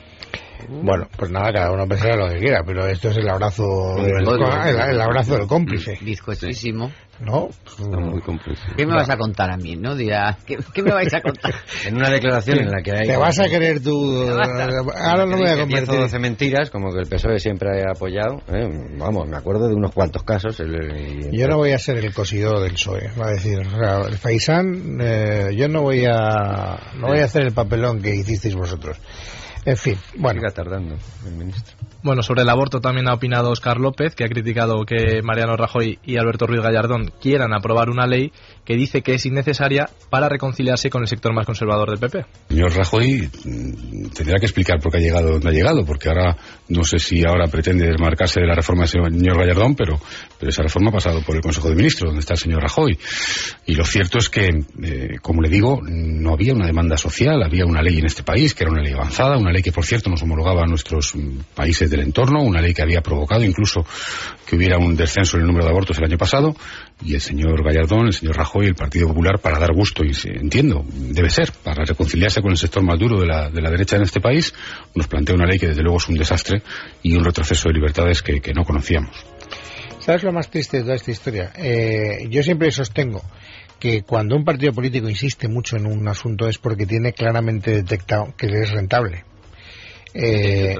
Bueno, pues nada, cada uno pensará lo que quiera, pero esto es el abrazo del, el, el abrazo del cómplice, Bizcochísimo. ¿no? Está muy complejo. ¿Qué me vas a contar a mí, no? Dirá, ¿qué, qué me vais a contar? En una declaración en la que hay... Te vas a querer tú... Ahora no me voy a diez o convertir... doce mentiras, como que el P S O E siempre ha apoyado. ¿eh? Vamos, me acuerdo de unos cuantos casos. El, el, Yo no voy a ser el cosidor del P S O E, va a decir, o sea, el Faisán, eh, yo no voy a no voy a hacer el papelón que hicisteis vosotros. En fin, bueno. Siga tardando el ministro. Bueno, sobre el aborto también ha opinado Óscar López, que ha criticado que Mariano Rajoy y Alberto Ruiz Gallardón quieran aprobar una ley que dice que es innecesaria para reconciliarse con el sector más conservador del P P. Señor Rajoy mm, tendrá que explicar por qué ha llegado donde ha llegado, porque ahora no sé si ahora pretende desmarcarse de la reforma del señor Gallardón, pero, pero esa reforma ha pasado por el Consejo de Ministros, donde está el señor Rajoy. Y lo cierto es que, eh, como le digo, no había una demanda social, había una ley en este país que era una ley avanzada, una ley que, por cierto, nos homologaba a nuestros mm, países del entorno, una ley que había provocado incluso que hubiera un descenso en el número de abortos el año pasado, y el señor Gallardón, el señor Rajoy, el Partido Popular, para dar gusto, y entiendo, debe ser, para reconciliarse con el sector más duro de la, de la derecha en este país, nos plantea una ley que desde luego es un desastre y un retroceso de libertades que, que no conocíamos. ¿Sabes lo más triste de toda esta historia? Eh, yo siempre sostengo que cuando un partido político insiste mucho en un asunto es porque tiene claramente detectado que le es rentable. Eh,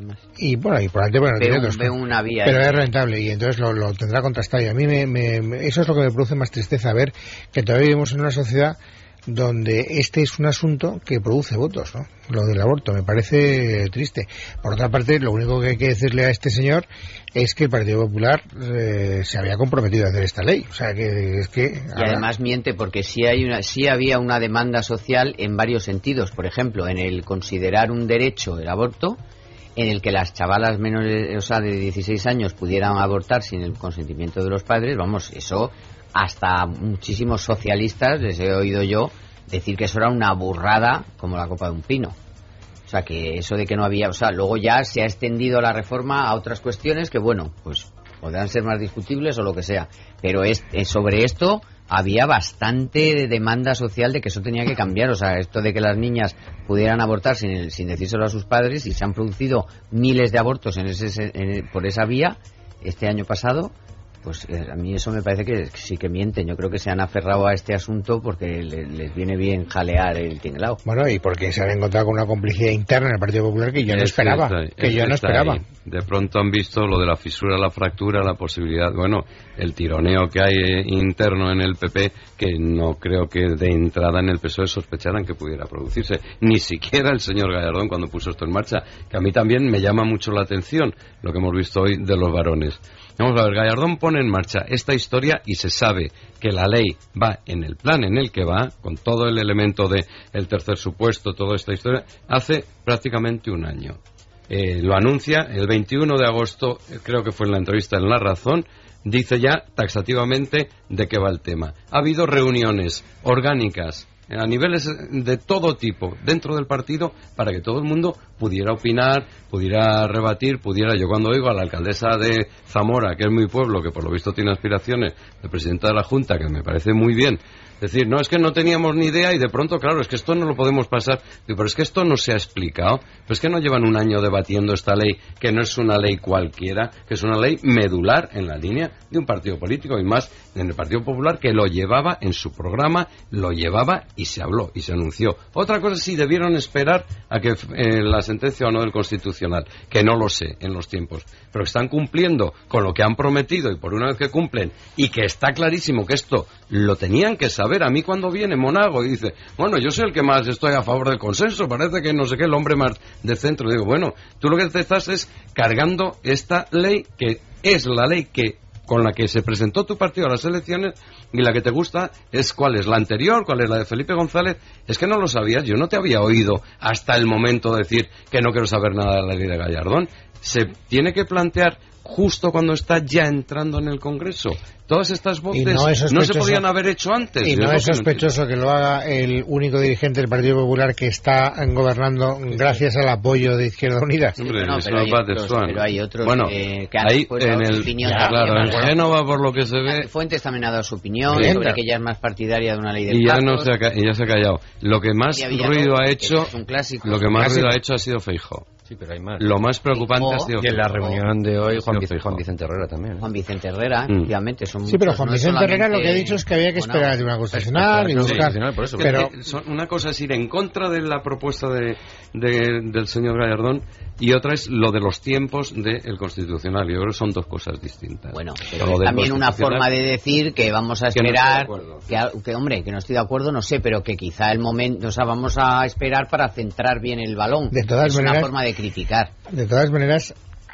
y bueno, y por delante, bueno, veo, otros, veo una vía. Pero ahí. es rentable y entonces lo, lo tendrá contrastado. Y a mí me, me, me, eso es lo que me produce más tristeza, ver que todavía vivimos en una sociedad donde este es un asunto que produce votos, ¿no? Lo del aborto me parece triste. Por otra parte, lo único que hay que decirle a este señor es que el Partido Popular eh, se había comprometido a hacer esta ley. O sea, que es que... Y ahora... además miente, porque sí, hay una, sí había una demanda social en varios sentidos. Por ejemplo, en el considerar un derecho el aborto, en el que las chavalas menores, o sea, de dieciséis años pudieran abortar sin el consentimiento de los padres. Vamos, eso... hasta muchísimos socialistas les he oído yo decir que eso era una burrada como la copa de un pino. O sea, que eso de que no había... O sea, luego ya se ha extendido la reforma a otras cuestiones que, bueno, pues podrán ser más discutibles o lo que sea. Pero es, es sobre esto había bastante demanda social de que eso tenía que cambiar. O sea, esto de que las niñas pudieran abortar sin, el, sin decírselo a sus padres, y se han producido miles de abortos en ese, en, por esa vía este año pasado... Pues a mí eso me parece que sí que mienten. Yo creo que se han aferrado a este asunto porque les, les viene bien jalear el tinglao. Bueno, y porque se han encontrado con una complicidad interna en el Partido Popular que yo no esperaba. Que yo no esperaba. Ahí. De pronto han visto lo de la fisura, la fractura, la posibilidad, bueno, el tironeo que hay interno en el P P, que no creo que de entrada en el P S O E sospecharan que pudiera producirse. Ni siquiera el señor Gallardón cuando puso esto en marcha, que a mí también me llama mucho la atención lo que hemos visto hoy de los varones. Vamos a ver, Gallardón pone en marcha esta historia y se sabe que la ley va en el plan en el que va, con todo el elemento de el tercer supuesto, toda esta historia, hace prácticamente un año. Eh, lo anuncia el veintiuno de agosto, creo que fue en la entrevista en La Razón, dice ya taxativamente de qué va el tema. Ha habido reuniones orgánicas a niveles de todo tipo dentro del partido para que todo el mundo pudiera opinar, pudiera rebatir, pudiera... Yo cuando oigo a la alcaldesa de Zamora, que es mi pueblo, que por lo visto tiene aspiraciones de presidenta de la Junta, que me parece muy bien, decir, no, es que no teníamos ni idea y de pronto, claro, es que esto no lo podemos pasar. Digo, pero es que esto no se ha explicado. Pero es que no llevan un año debatiendo esta ley, que no es una ley cualquiera, que es una ley medular en la línea de un partido político, y más en el Partido Popular, que lo llevaba en su programa, lo llevaba y se habló y se anunció. Otra cosa es si debieron esperar a que eh, la sentencia o no del Constitucional, que no lo sé en los tiempos, pero que están cumpliendo con lo que han prometido, y por una vez que cumplen, y que está clarísimo que esto lo tenían que saber. A mí cuando viene Monago y dice, bueno, yo soy el que más estoy a favor del consenso, parece que no sé qué, el hombre más de centro, digo, bueno, tú lo que te estás es cargando esta ley, que es la ley que con la que se presentó tu partido a las elecciones, y la que te gusta es cuál es la anterior, cuál es la de Felipe González. Es que no lo sabías, yo no te había oído hasta el momento decir que no quiero saber nada de la ley de Gallardón. Se tiene que plantear justo cuando está ya entrando en el Congreso. Todas estas voces no, no se podían haber hecho antes. Y no es sospechoso que, no que lo haga el único dirigente del Partido Popular que está gobernando gracias al apoyo de Izquierda Unida. Sí, Hombre, no, pero, hay otros, pero hay otros bueno, eh, que han ahí en el, opinión. Ya, claro, en Génova, por lo que se ve... Fuentes también ha dado su opinión sí, sobre que ella es más partidaria de una ley de y ya no se ha, y ya se ha callado. Lo que más ruido ha hecho, lo que más ruido ha hecho ha sido Feijóo. Sí, pero hay más. Lo más preocupante ha sido que en la reunión de hoy Juan, Vic Juan Vicente Herrera también. ¿eh? Juan Vicente Herrera, mm. obviamente. Son sí, pero Juan no Vicente Herrera lo que ha dicho es que había que esperar al Tribunal Constitucional y buscar. Sí, por eso, pero son, una cosa es ir en contra de la propuesta de, de, del señor Gallardón, y otra es lo de los tiempos del Constitucional. Yo creo que son dos cosas distintas. Bueno, pero también una forma de decir que vamos a esperar, que, no que, que hombre, que no estoy de acuerdo, no sé, pero que quizá el momento, o sea, vamos a esperar para centrar bien el balón. De todas es maneras, una forma de criticar. De todas maneras,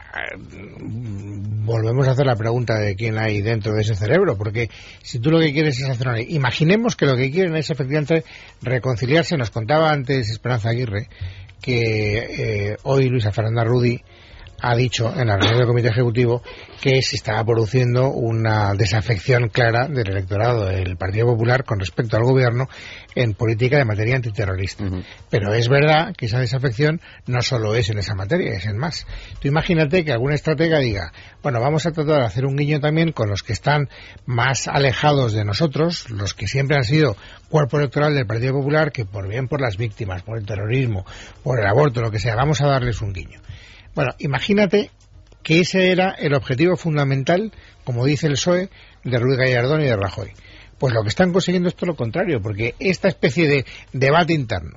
volvemos a hacer la pregunta de quién hay dentro de ese cerebro, porque si tú lo que quieres es hacer una ley, imaginemos que lo que quieren es efectivamente reconciliarse. Nos contaba antes Esperanza Aguirre que eh, hoy Luisa Fernanda Rudi ha dicho en la reunión del Comité Ejecutivo que se estaba produciendo una desafección clara del electorado del Partido Popular con respecto al gobierno en política de materia antiterrorista. Uh-huh. Pero es verdad que esa desafección no solo es en esa materia, es en más. Tú imagínate que algún estratega diga, bueno, vamos a tratar de hacer un guiño también con los que están más alejados de nosotros, los que siempre han sido cuerpo electoral del Partido Popular, que por bien por las víctimas, por el terrorismo, por el aborto, lo que sea, vamos a darles un guiño. Bueno, imagínate que ese era el objetivo fundamental, como dice el P S O E, de Ruiz Gallardón y de Rajoy. Pues lo que están consiguiendo es todo lo contrario, porque esta especie de debate interno,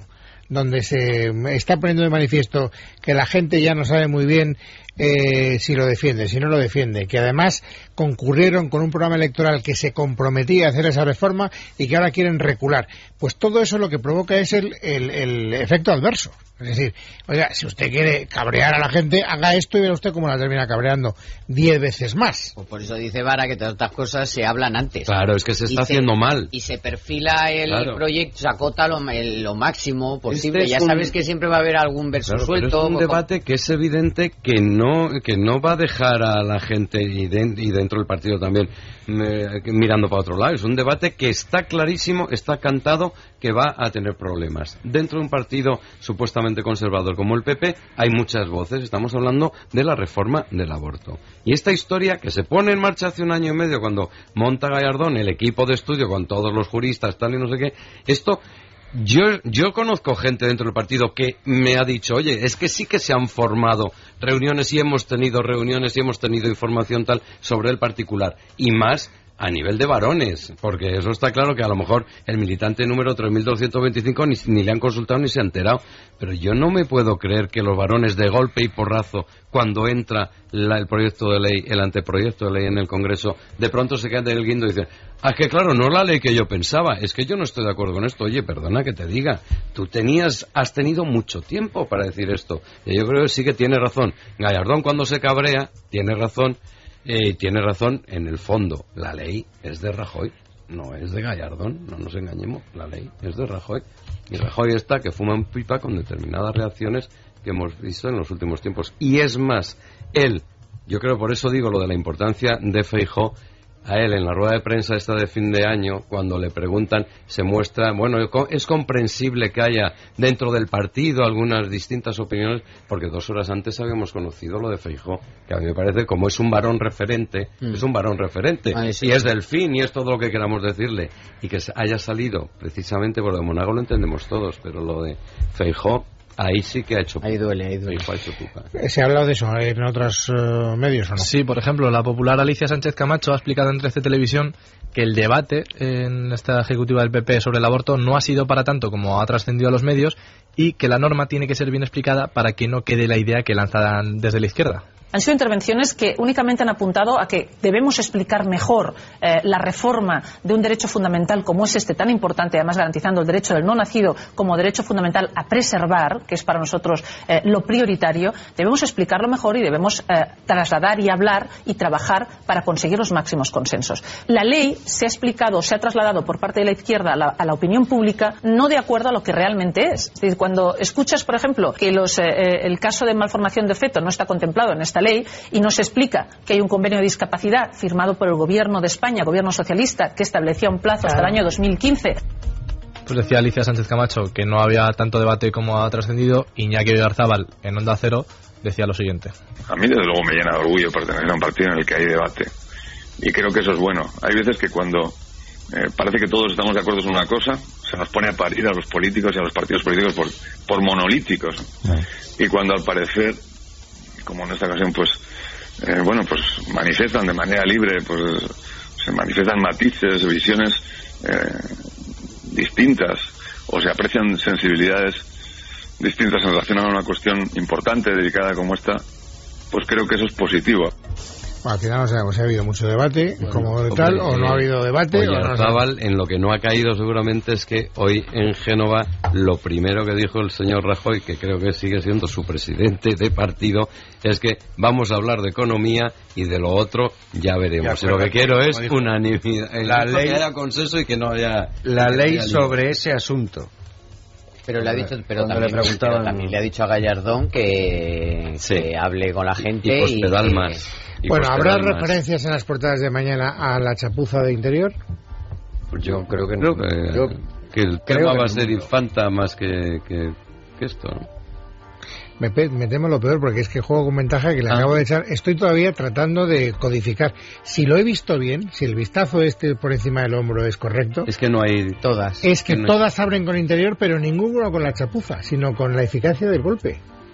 donde se está poniendo de manifiesto que la gente ya no sabe muy bien eh, si lo defiende, si no lo defiende, que además concurrieron con un programa electoral que se comprometía a hacer esa reforma y que ahora quieren recular. Pues todo eso lo que provoca es el, el, el efecto adverso. Es decir, oiga, si usted quiere cabrear a la gente, haga esto y verá usted cómo la termina cabreando diez veces más. Pues por eso dice Vara que todas estas cosas se hablan antes. Claro, es que se está se, haciendo mal. Y se perfila el claro. proyecto, se acota lo, el, lo máximo posible. Este ya un... sabes que siempre va a haber algún verso claro, suelto. Pero es un o... debate que es evidente que no que no va a dejar a la gente, y, de, y dentro del partido también, me, mirando para otro lado. Es un debate que está clarísimo, está cantado, que va a tener problemas. Dentro de un partido supuestamente conservador como el P P hay muchas voces. Estamos hablando de la reforma del aborto. Y esta historia que se pone en marcha hace un año y medio cuando monta Gallardón el equipo de estudio con todos los juristas, tal y no sé qué, esto... Yo, yo conozco gente dentro del partido que me ha dicho, oye, es que sí que se han formado reuniones y hemos tenido reuniones y hemos tenido información tal sobre el particular. Y más a nivel de varones, porque eso está claro que a lo mejor el militante número tres mil doscientos veinticinco ni, ni le han consultado ni se ha enterado, pero yo no me puedo creer que los varones de golpe y porrazo, cuando entra la, el proyecto de ley, el anteproyecto de ley en el Congreso, de pronto se quedan del guindo y dicen, ah, que claro, no es la ley que yo pensaba, es que yo no estoy de acuerdo con esto. Oye, perdona que te diga, tú tenías, has tenido mucho tiempo para decir esto, y yo creo que sí que tiene razón Gallardón cuando se cabrea, tiene razón. Eh, tiene razón, en el fondo, la ley es de Rajoy, no es de Gallardón, no nos engañemos, la ley es de Rajoy. Y Rajoy está que fuma en pipa con determinadas reacciones que hemos visto en los últimos tiempos. Y es más, él, yo creo por eso digo lo de la importancia de Feijóo, a él en la rueda de prensa esta de fin de año, cuando le preguntan, se muestra, bueno, es comprensible que haya dentro del partido algunas distintas opiniones, porque dos horas antes habíamos conocido lo de Feijóo, que a mí me parece, como es un varón referente, mm. es un varón referente, Ay, sí. y es del fin, y es todo lo que queramos decirle, y que haya salido, precisamente por lo de Monago lo entendemos todos, pero lo de Feijóo, ahí sí que ha hecho ahí duele, ahí duele. ¿Se ha hablado de eso en otros uh, medios o no? Sí, por ejemplo, la popular Alicia Sánchez Camacho ha explicado en trece Televisión que el debate en esta ejecutiva del P P sobre el aborto no ha sido para tanto como ha trascendido a los medios y que la norma tiene que ser bien explicada para que no quede la idea que lanzan desde la izquierda. Han sido intervenciones que únicamente han apuntado a que debemos explicar mejor eh, la reforma de un derecho fundamental como es este, tan importante, además garantizando el derecho del no nacido como derecho fundamental a preservar, que es para nosotros eh, lo prioritario. Debemos explicarlo mejor y debemos eh, trasladar y hablar y trabajar para conseguir los máximos consensos. La ley se ha explicado, se ha trasladado por parte de la izquierda a la, a la opinión pública no de acuerdo a lo que realmente es. Es decir, cuando escuchas, por ejemplo, que los, eh, el caso de malformación de feto no está contemplado en esta ley y no se explica que hay un convenio de discapacidad firmado por el gobierno de España, gobierno socialista, que establecía un plazo hasta el año dos mil quince. Pues decía Alicia Sánchez Camacho que no había tanto debate como ha trascendido. Iñaki Oyarzábal en Onda Cero decía lo siguiente: a mí desde luego me llena de orgullo pertenecer a un partido en el que hay debate y creo que eso es bueno. Hay veces que cuando eh, parece que todos estamos de acuerdo en una cosa, se nos pone a parir a los políticos y a los partidos políticos por, por monolíticos, sí. Y cuando al parecer, como en esta ocasión, pues eh, bueno, pues manifiestan de manera libre, pues se manifiestan matices, visiones eh, distintas, o se aprecian sensibilidades distintas en relación a una cuestión importante, delicada como esta, pues creo que eso es positivo. Bueno, al final no sabemos si ha habido mucho debate, bueno, como de tal, o no ha habido debate. Oyarzábal, en lo que no ha caído seguramente es que hoy en Génova lo primero que dijo el señor Rajoy, que creo que sigue siendo su presidente de partido, es que vamos a hablar de economía y de lo otro ya veremos. Ya, lo que quiero es unanimidad, la ley, que haya consenso y que no haya... La ley sobre ese asunto. Pero le ha dicho, pero también, le pero también le ha dicho a Gallardón que, sí. que hable con la gente y, y que... más. Y bueno, ¿habrá referencias más en las portadas de mañana a la chapuza de Interior? Pues yo creo que no, que, yo que el tema va a ser Infanta más que, que, que esto, ¿no? Me, me temo lo peor porque es que juego con ventaja que le ah. acabo de echar. Estoy todavía tratando de codificar. Si lo he visto bien, si el vistazo este por encima del hombro es correcto. Es que no hay todas. Es que, que no todas hay... abren con Interior, pero ninguno con la chapuza, sino con la eficacia del golpe.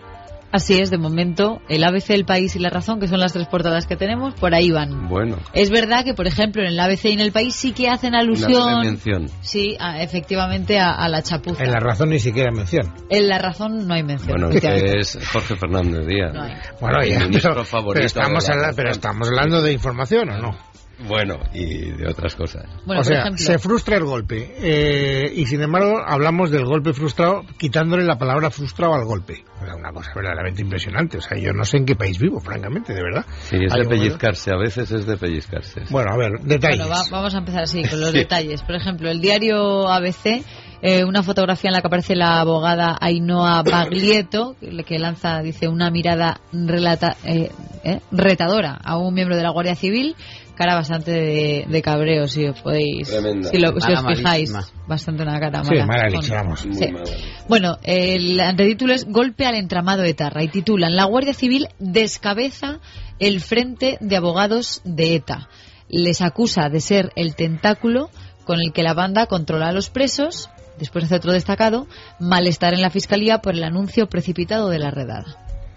Así es, de momento, el A B C, El País y La Razón, que son las tres portadas que tenemos, por ahí van. Bueno. Es verdad que, por ejemplo, en el A B C y en El País sí que hacen alusión... Una mención. Sí, a, efectivamente, a, a la chapuza. En La Razón ni siquiera mención. En La Razón no hay mención. Bueno, que es Jorge Fernández Díaz. No hay. Bueno, ya, ministro pero, favorito pero, estamos de la habla- Razón. pero estamos hablando de información, ¿o no? Bueno, y de otras cosas. Bueno, o por sea, ejemplo, se frustra el golpe. Eh, y sin embargo, hablamos del golpe frustrado, quitándole la palabra frustrado al golpe. O sea, una cosa verdaderamente impresionante. O sea, yo no sé en qué país vivo, francamente, de verdad. Sí, es Hay de un pellizcarse, a veces es de pellizcarse. Bueno, a ver, detalles. Bueno, va- vamos a empezar así, con los detalles. Por ejemplo, el diario A B C, eh, una fotografía en la que aparece la abogada Ainhoa Baglietto, que que lanza, dice, una mirada relata, eh, eh, retadora a un miembro de la Guardia Civil, cara bastante de, de cabreo, si os podéis, Tremenda. si, lo, si os Mala, fijáis, malísima. bastante una cara Sí, mala. mala Con- leche, vamos. Muy Sí. mala. Bueno, el antetítulo es Golpe al entramado etarra y titulan La Guardia Civil descabeza el Frente de Abogados de ETA. Les acusa de ser el tentáculo con el que la banda controla a los presos. Después hace otro destacado, malestar en la Fiscalía por el anuncio precipitado de la redada.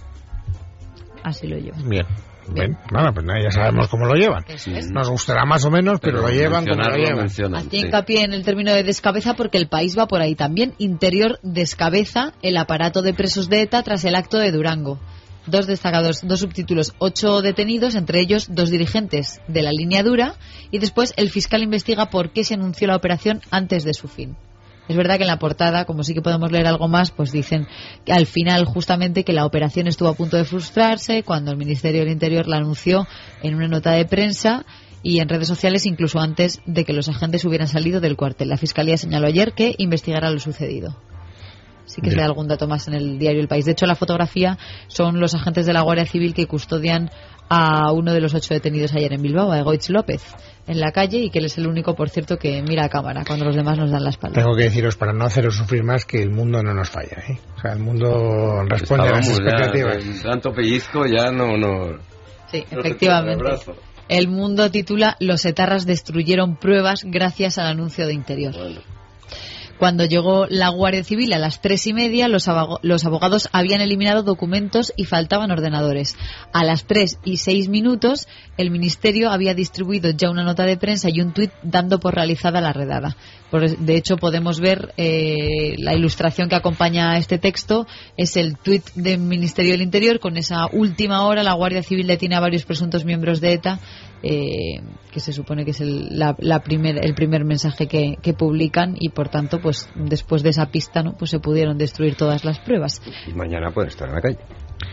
Así lo llevo. Bien. Bien, bueno, pues nada, ya sabemos cómo lo llevan. Eso es. Nos gustará más o menos, pero, lo llevan como lo mencionarlo, llevan. mencionan, Hacía sí. hincapié en el término de descabeza porque el país va por ahí también. Interior descabeza el aparato de presos de ETA tras el acto de Durango. Dos destacados, dos subtítulos, ocho detenidos, entre ellos dos dirigentes de la línea dura, y después el fiscal investiga por qué se anunció la operación antes de su fin. Es verdad que en la portada, como sí que podemos leer algo más, pues dicen que al final justamente que la operación estuvo a punto de frustrarse cuando el Ministerio del Interior la anunció en una nota de prensa y en redes sociales incluso antes de que los agentes hubieran salido del cuartel. La Fiscalía señaló ayer que investigará lo sucedido. Sí que se da algún dato más en el diario El País. De hecho, la fotografía son los agentes de la Guardia Civil que custodian a uno de los ocho detenidos ayer en Bilbao, a Egoitz López, en la calle, y que él es el único, por cierto, que mira a cámara cuando los demás nos dan la espalda. Tengo que deciros, para no haceros sufrir más, que el mundo no nos falla, ¿eh? O sea, el mundo responde a las Estábamos ya, expectativas. de tanto pellizco ya no... no Sí, no se efectivamente. tira el brazo. El Mundo titula Los etarras destruyeron pruebas gracias al anuncio de Interior. Bueno. Cuando llegó la Guardia Civil a las tres y media, los, abo- los abogados habían eliminado documentos y faltaban ordenadores. A las tres y seis minutos, el Ministerio había distribuido ya una nota de prensa y un tuit dando por realizada la redada. Por- de hecho, podemos ver eh, la ilustración que acompaña a este texto. Es el tuit del Ministerio del Interior. Con esa última hora, la Guardia Civil detiene a varios presuntos miembros de ETA, eh, que se supone que es el, la, la primer, el primer mensaje que, que publican, y por tanto, pues después de esa pista, ¿no?, pues se pudieron destruir todas las pruebas. Y mañana pueden estar en la calle.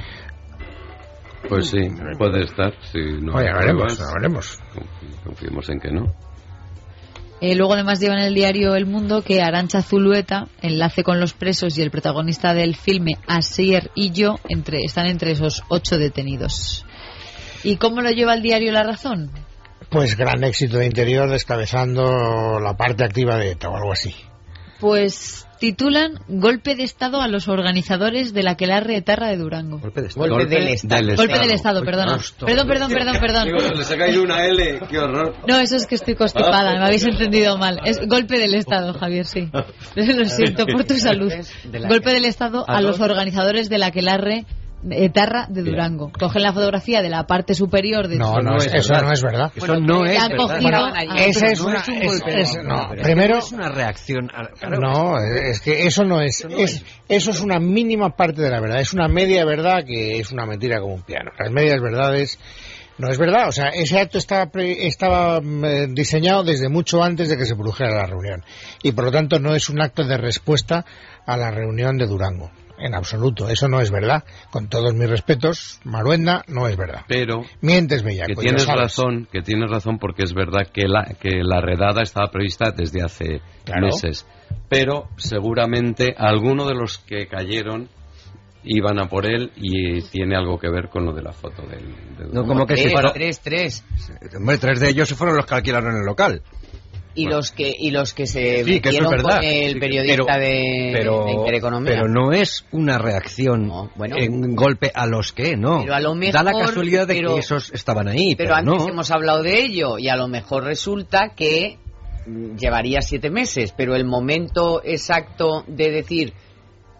Pues sí, puede estar. Si no Oye, hay veremos, pruebas, veremos. confiemos en que no. Eh, luego además lleva en el diario El Mundo que Arantxa Zulueta, enlace con los presos y el protagonista del filme Asier y yo, entre, están entre esos ocho detenidos. ¿Y cómo lo lleva el diario La Razón? Pues gran éxito de Interior descabezando la parte activa de ETA o algo así. Pues titulan Golpe de Estado a los organizadores de la aquelarre etarra de Durango. Golpe de Estado. Golpe del Estado. Golpe del Estado, perdona. Perdón, perdón, perdón, perdón. Digo, les ha caído una L, qué horror. No, eso es que estoy constipada, me habéis entendido mal. Es golpe del Estado, Javier, sí. Lo siento por tu salud. Golpe del Estado a los organizadores de la aquelarre etarra de Durango. Cogen la fotografía de la parte superior de No, su- no, es- eso no es verdad. Eso no es han verdad. cogido Bueno, a- Esa es no una... es un es- golpe. es- no, pero es que primero... no es una reacción. a- claro, No, es que eso no es, es eso es una mínima parte de la verdad, es una media verdad que es una mentira como un piano. Las medias verdades no es verdad, o sea, ese acto estaba pre- estaba mm, eh, diseñado desde mucho antes de que se produjera la reunión y por lo tanto no es un acto de respuesta a la reunión de Durango. En absoluto, eso no es verdad. Con todos mis respetos, Maruenda, no es verdad. Pero Mientes, Bellaco. que y lo tienes sabes. razón, que tienes razón porque es verdad que la que la redada estaba prevista desde hace Claro. meses, pero seguramente alguno de los que cayeron iban a por él y tiene algo que ver con lo de la foto del, del- No, como que si Tres, fuera... tres, tres. Hombre, tres de ellos fueron los que alquilaron el local. Y los que y los que se Sí, que eso es metieron verdad. con el Sí, periodista pero- de, pero, de Intereconomía. pero no es una reacción No, bueno. en golpe a los que, no. Pero a lo da la mejor, casualidad de pero- que esos estaban ahí, Pero pero, antes no. hemos hablado de ello y a lo mejor resulta que mm, llevaría siete meses, pero el momento exacto de decir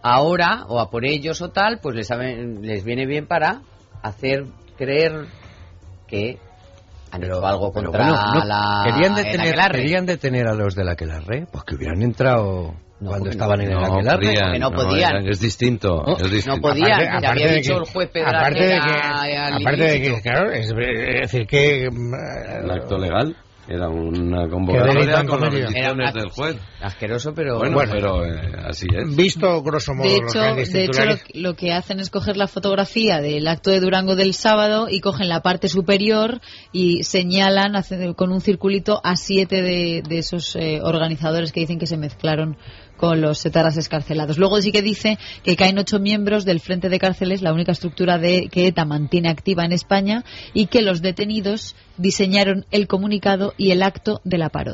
ahora, o a por ellos o tal, pues les, saben, les viene bien para hacer creer que han pero, hecho algo pero contra bueno, no, la querían detener, Aquelarre. querían detener a los del Aquelarre, pues que hubieran entrado no, cuando no, estaban en no, el Aquelarre. podían, que no podían. Es distinto. No, es distinto. no podían. Aparte, ya aparte había de dicho que, el juez aparte de que, Pedralbera aparte de que, claro, es, es decir que El acto legal era una delito convocatoria han con las cometido. decisiones Era del juez. asqueroso, pero Bueno, Bueno. pero eh, así es. visto grosso modo De los hecho, grandes de hecho lo, titulares. lo que hacen es coger la fotografía del acto de Durango del sábado y cogen la parte superior y señalan hacen, con un circulito a siete de, de esos eh, organizadores que dicen que se mezclaron con los etarras escarcelados. Luego sí que dice que caen ocho miembros del Frente de Cárceles, la única estructura de que ETA mantiene activa en España, y que los detenidos diseñaron el comunicado y el acto de la Parot.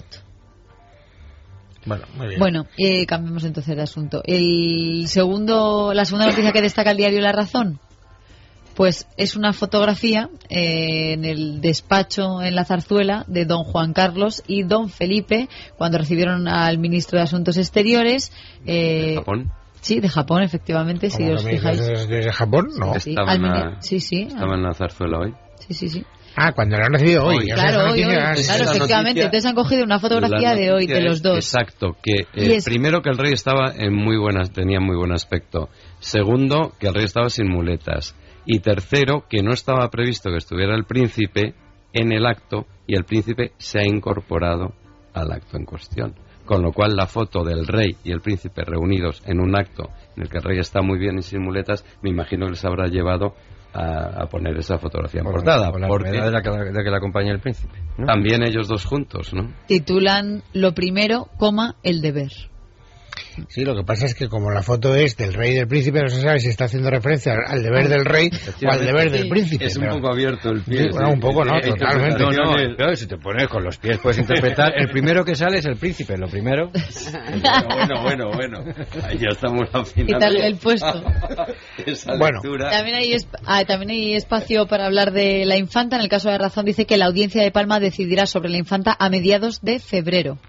Bueno, muy bien. Bueno, eh, cambiemos entonces de asunto. El segundo, la segunda noticia que destaca el diario La Razón, pues es una fotografía eh, en el despacho en la Zarzuela de don Juan Carlos y don Felipe cuando recibieron al ministro de Asuntos Exteriores. Eh, ¿De Japón? Sí, de Japón, efectivamente, si ¿Cómo os que me fijáis. dices desde Japón? No. Sí, Estaba al en mini- la- sí, sí, Estaba en la zarzuela hoy. sí, sí, sí. Ah, cuando lo han recibido hoy. Hoy. O sea, Claro, esa hoy, hoy, noticia- es- claro, la efectivamente. noticia- Entonces han cogido una fotografía La de hoy, noticia de los es- dos. Exacto, que Y eh, es- primero que el rey estaba en muy buenas, tenía muy buen aspecto. Segundo, que el rey estaba sin muletas. Y tercero, que no estaba previsto que estuviera el príncipe en el acto y el príncipe se ha incorporado al acto en cuestión. Con lo cual la foto del rey y el príncipe reunidos en un acto en el que el rey está muy bien y sin muletas, me imagino que les habrá llevado a, a poner esa fotografía en Por- portada. por la Porque novedad de la que, de que la acompaña el príncipe, ¿no? también ellos dos juntos, ¿no? Titulan lo primero, coma, el deber. Sí, lo que pasa es que como la foto es del rey y del príncipe, no se sabe si está haciendo referencia al deber del rey o al deber del príncipe. Es un pero- poco abierto el pie. Sí, bueno, un poco, no, totalmente. No, no, claro, si te pones con los pies puedes interpretar. El primero que sale es el príncipe, lo primero. Bueno, bueno, bueno. Ahí ya estamos afinando. Quitarle el puesto. Esa Bueno. lectura. También hay, esp- ah, también hay espacio para hablar de la infanta. En el caso de Razón dice que la audiencia de Palma decidirá sobre la infanta a mediados de febrero.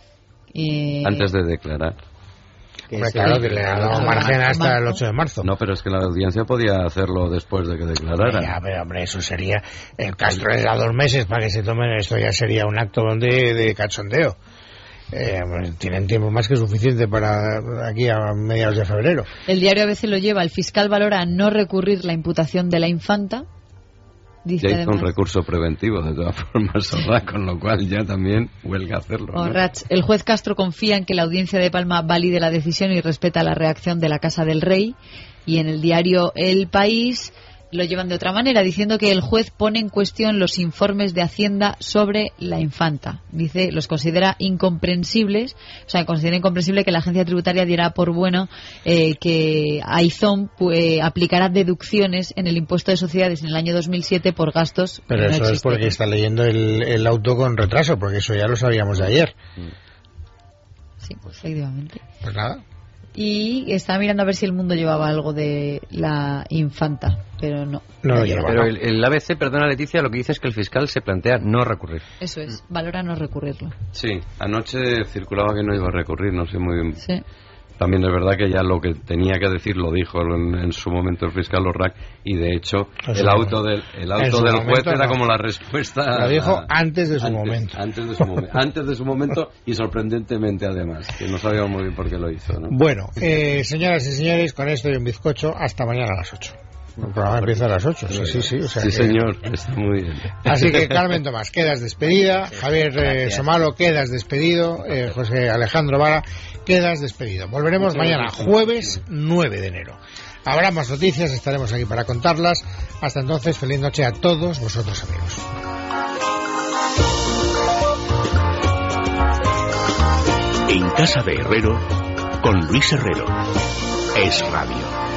Eh, Antes de declarar. que Hombre, se- claro, que le ha dado Ah, margen hasta marzo. el ocho de marzo. No, pero es que la audiencia podía hacerlo después de que declarara. Ya, pero hombre, eso sería... El Castro le da dos meses para que se tomen esto, ya sería un acto de, de cachondeo. Eh, pues, tienen tiempo más que suficiente para aquí a mediados de febrero. El diario A B C lo lleva. El fiscal valora no recurrir la imputación de la infanta. Dice Ya hizo un además, recurso preventivo, de todas formas, Orrach, con lo cual ya también huelga hacerlo. ¿no? Orrach, el juez Castro confía en que la audiencia de Palma valide la decisión y respeta la reacción de la Casa del Rey. Y en el diario El País lo llevan de otra manera, diciendo que el juez pone en cuestión los informes de Hacienda sobre la infanta. Dice, los considera incomprensibles, o sea, considera incomprensible que la agencia tributaria diera por bueno eh, que Aizón pues, aplicará deducciones en el impuesto de sociedades en el año dos mil siete por gastos que Pero no eso es existen. porque está leyendo el, el auto con retraso, porque eso ya lo sabíamos de ayer. Sí, efectivamente. Pues nada. Y estaba mirando a ver si el mundo llevaba algo de la infanta, pero no. No lo lleva. Pero el, el A B C, perdona Leticia, lo que dice es que el fiscal se plantea no recurrir. Eso es, valora no recurrirlo. Sí, anoche circulaba que no iba a recurrir, no sé muy bien. Sí. También es verdad que ya lo que tenía que decir lo dijo en, en su momento el fiscal Orrach, y de hecho En el su auto del, el en auto su del juez momento, era no. como la respuesta. Lo dijo a- antes de su momento. Antes de su, momen- antes de su momento y sorprendentemente además, que no sabíamos muy bien por qué lo hizo, ¿no? Bueno, eh, señoras y señores, con esto y un bizcocho, hasta mañana a las ocho. El programa empieza a las ocho, sí, sí, sí. O sea Sí, que- señor, está muy bien. Así que Carmen Tomás, quedas despedida. Javier eh, Somalo, quedas despedido. Eh, José Alejandro Vara, quedas despedido. Volveremos mañana, jueves nueve de enero. Habrá más noticias, estaremos aquí para contarlas. Hasta entonces, feliz noche a todos vosotros, amigos. En Casa de Herrero, con Luis Herrero. Es Radio.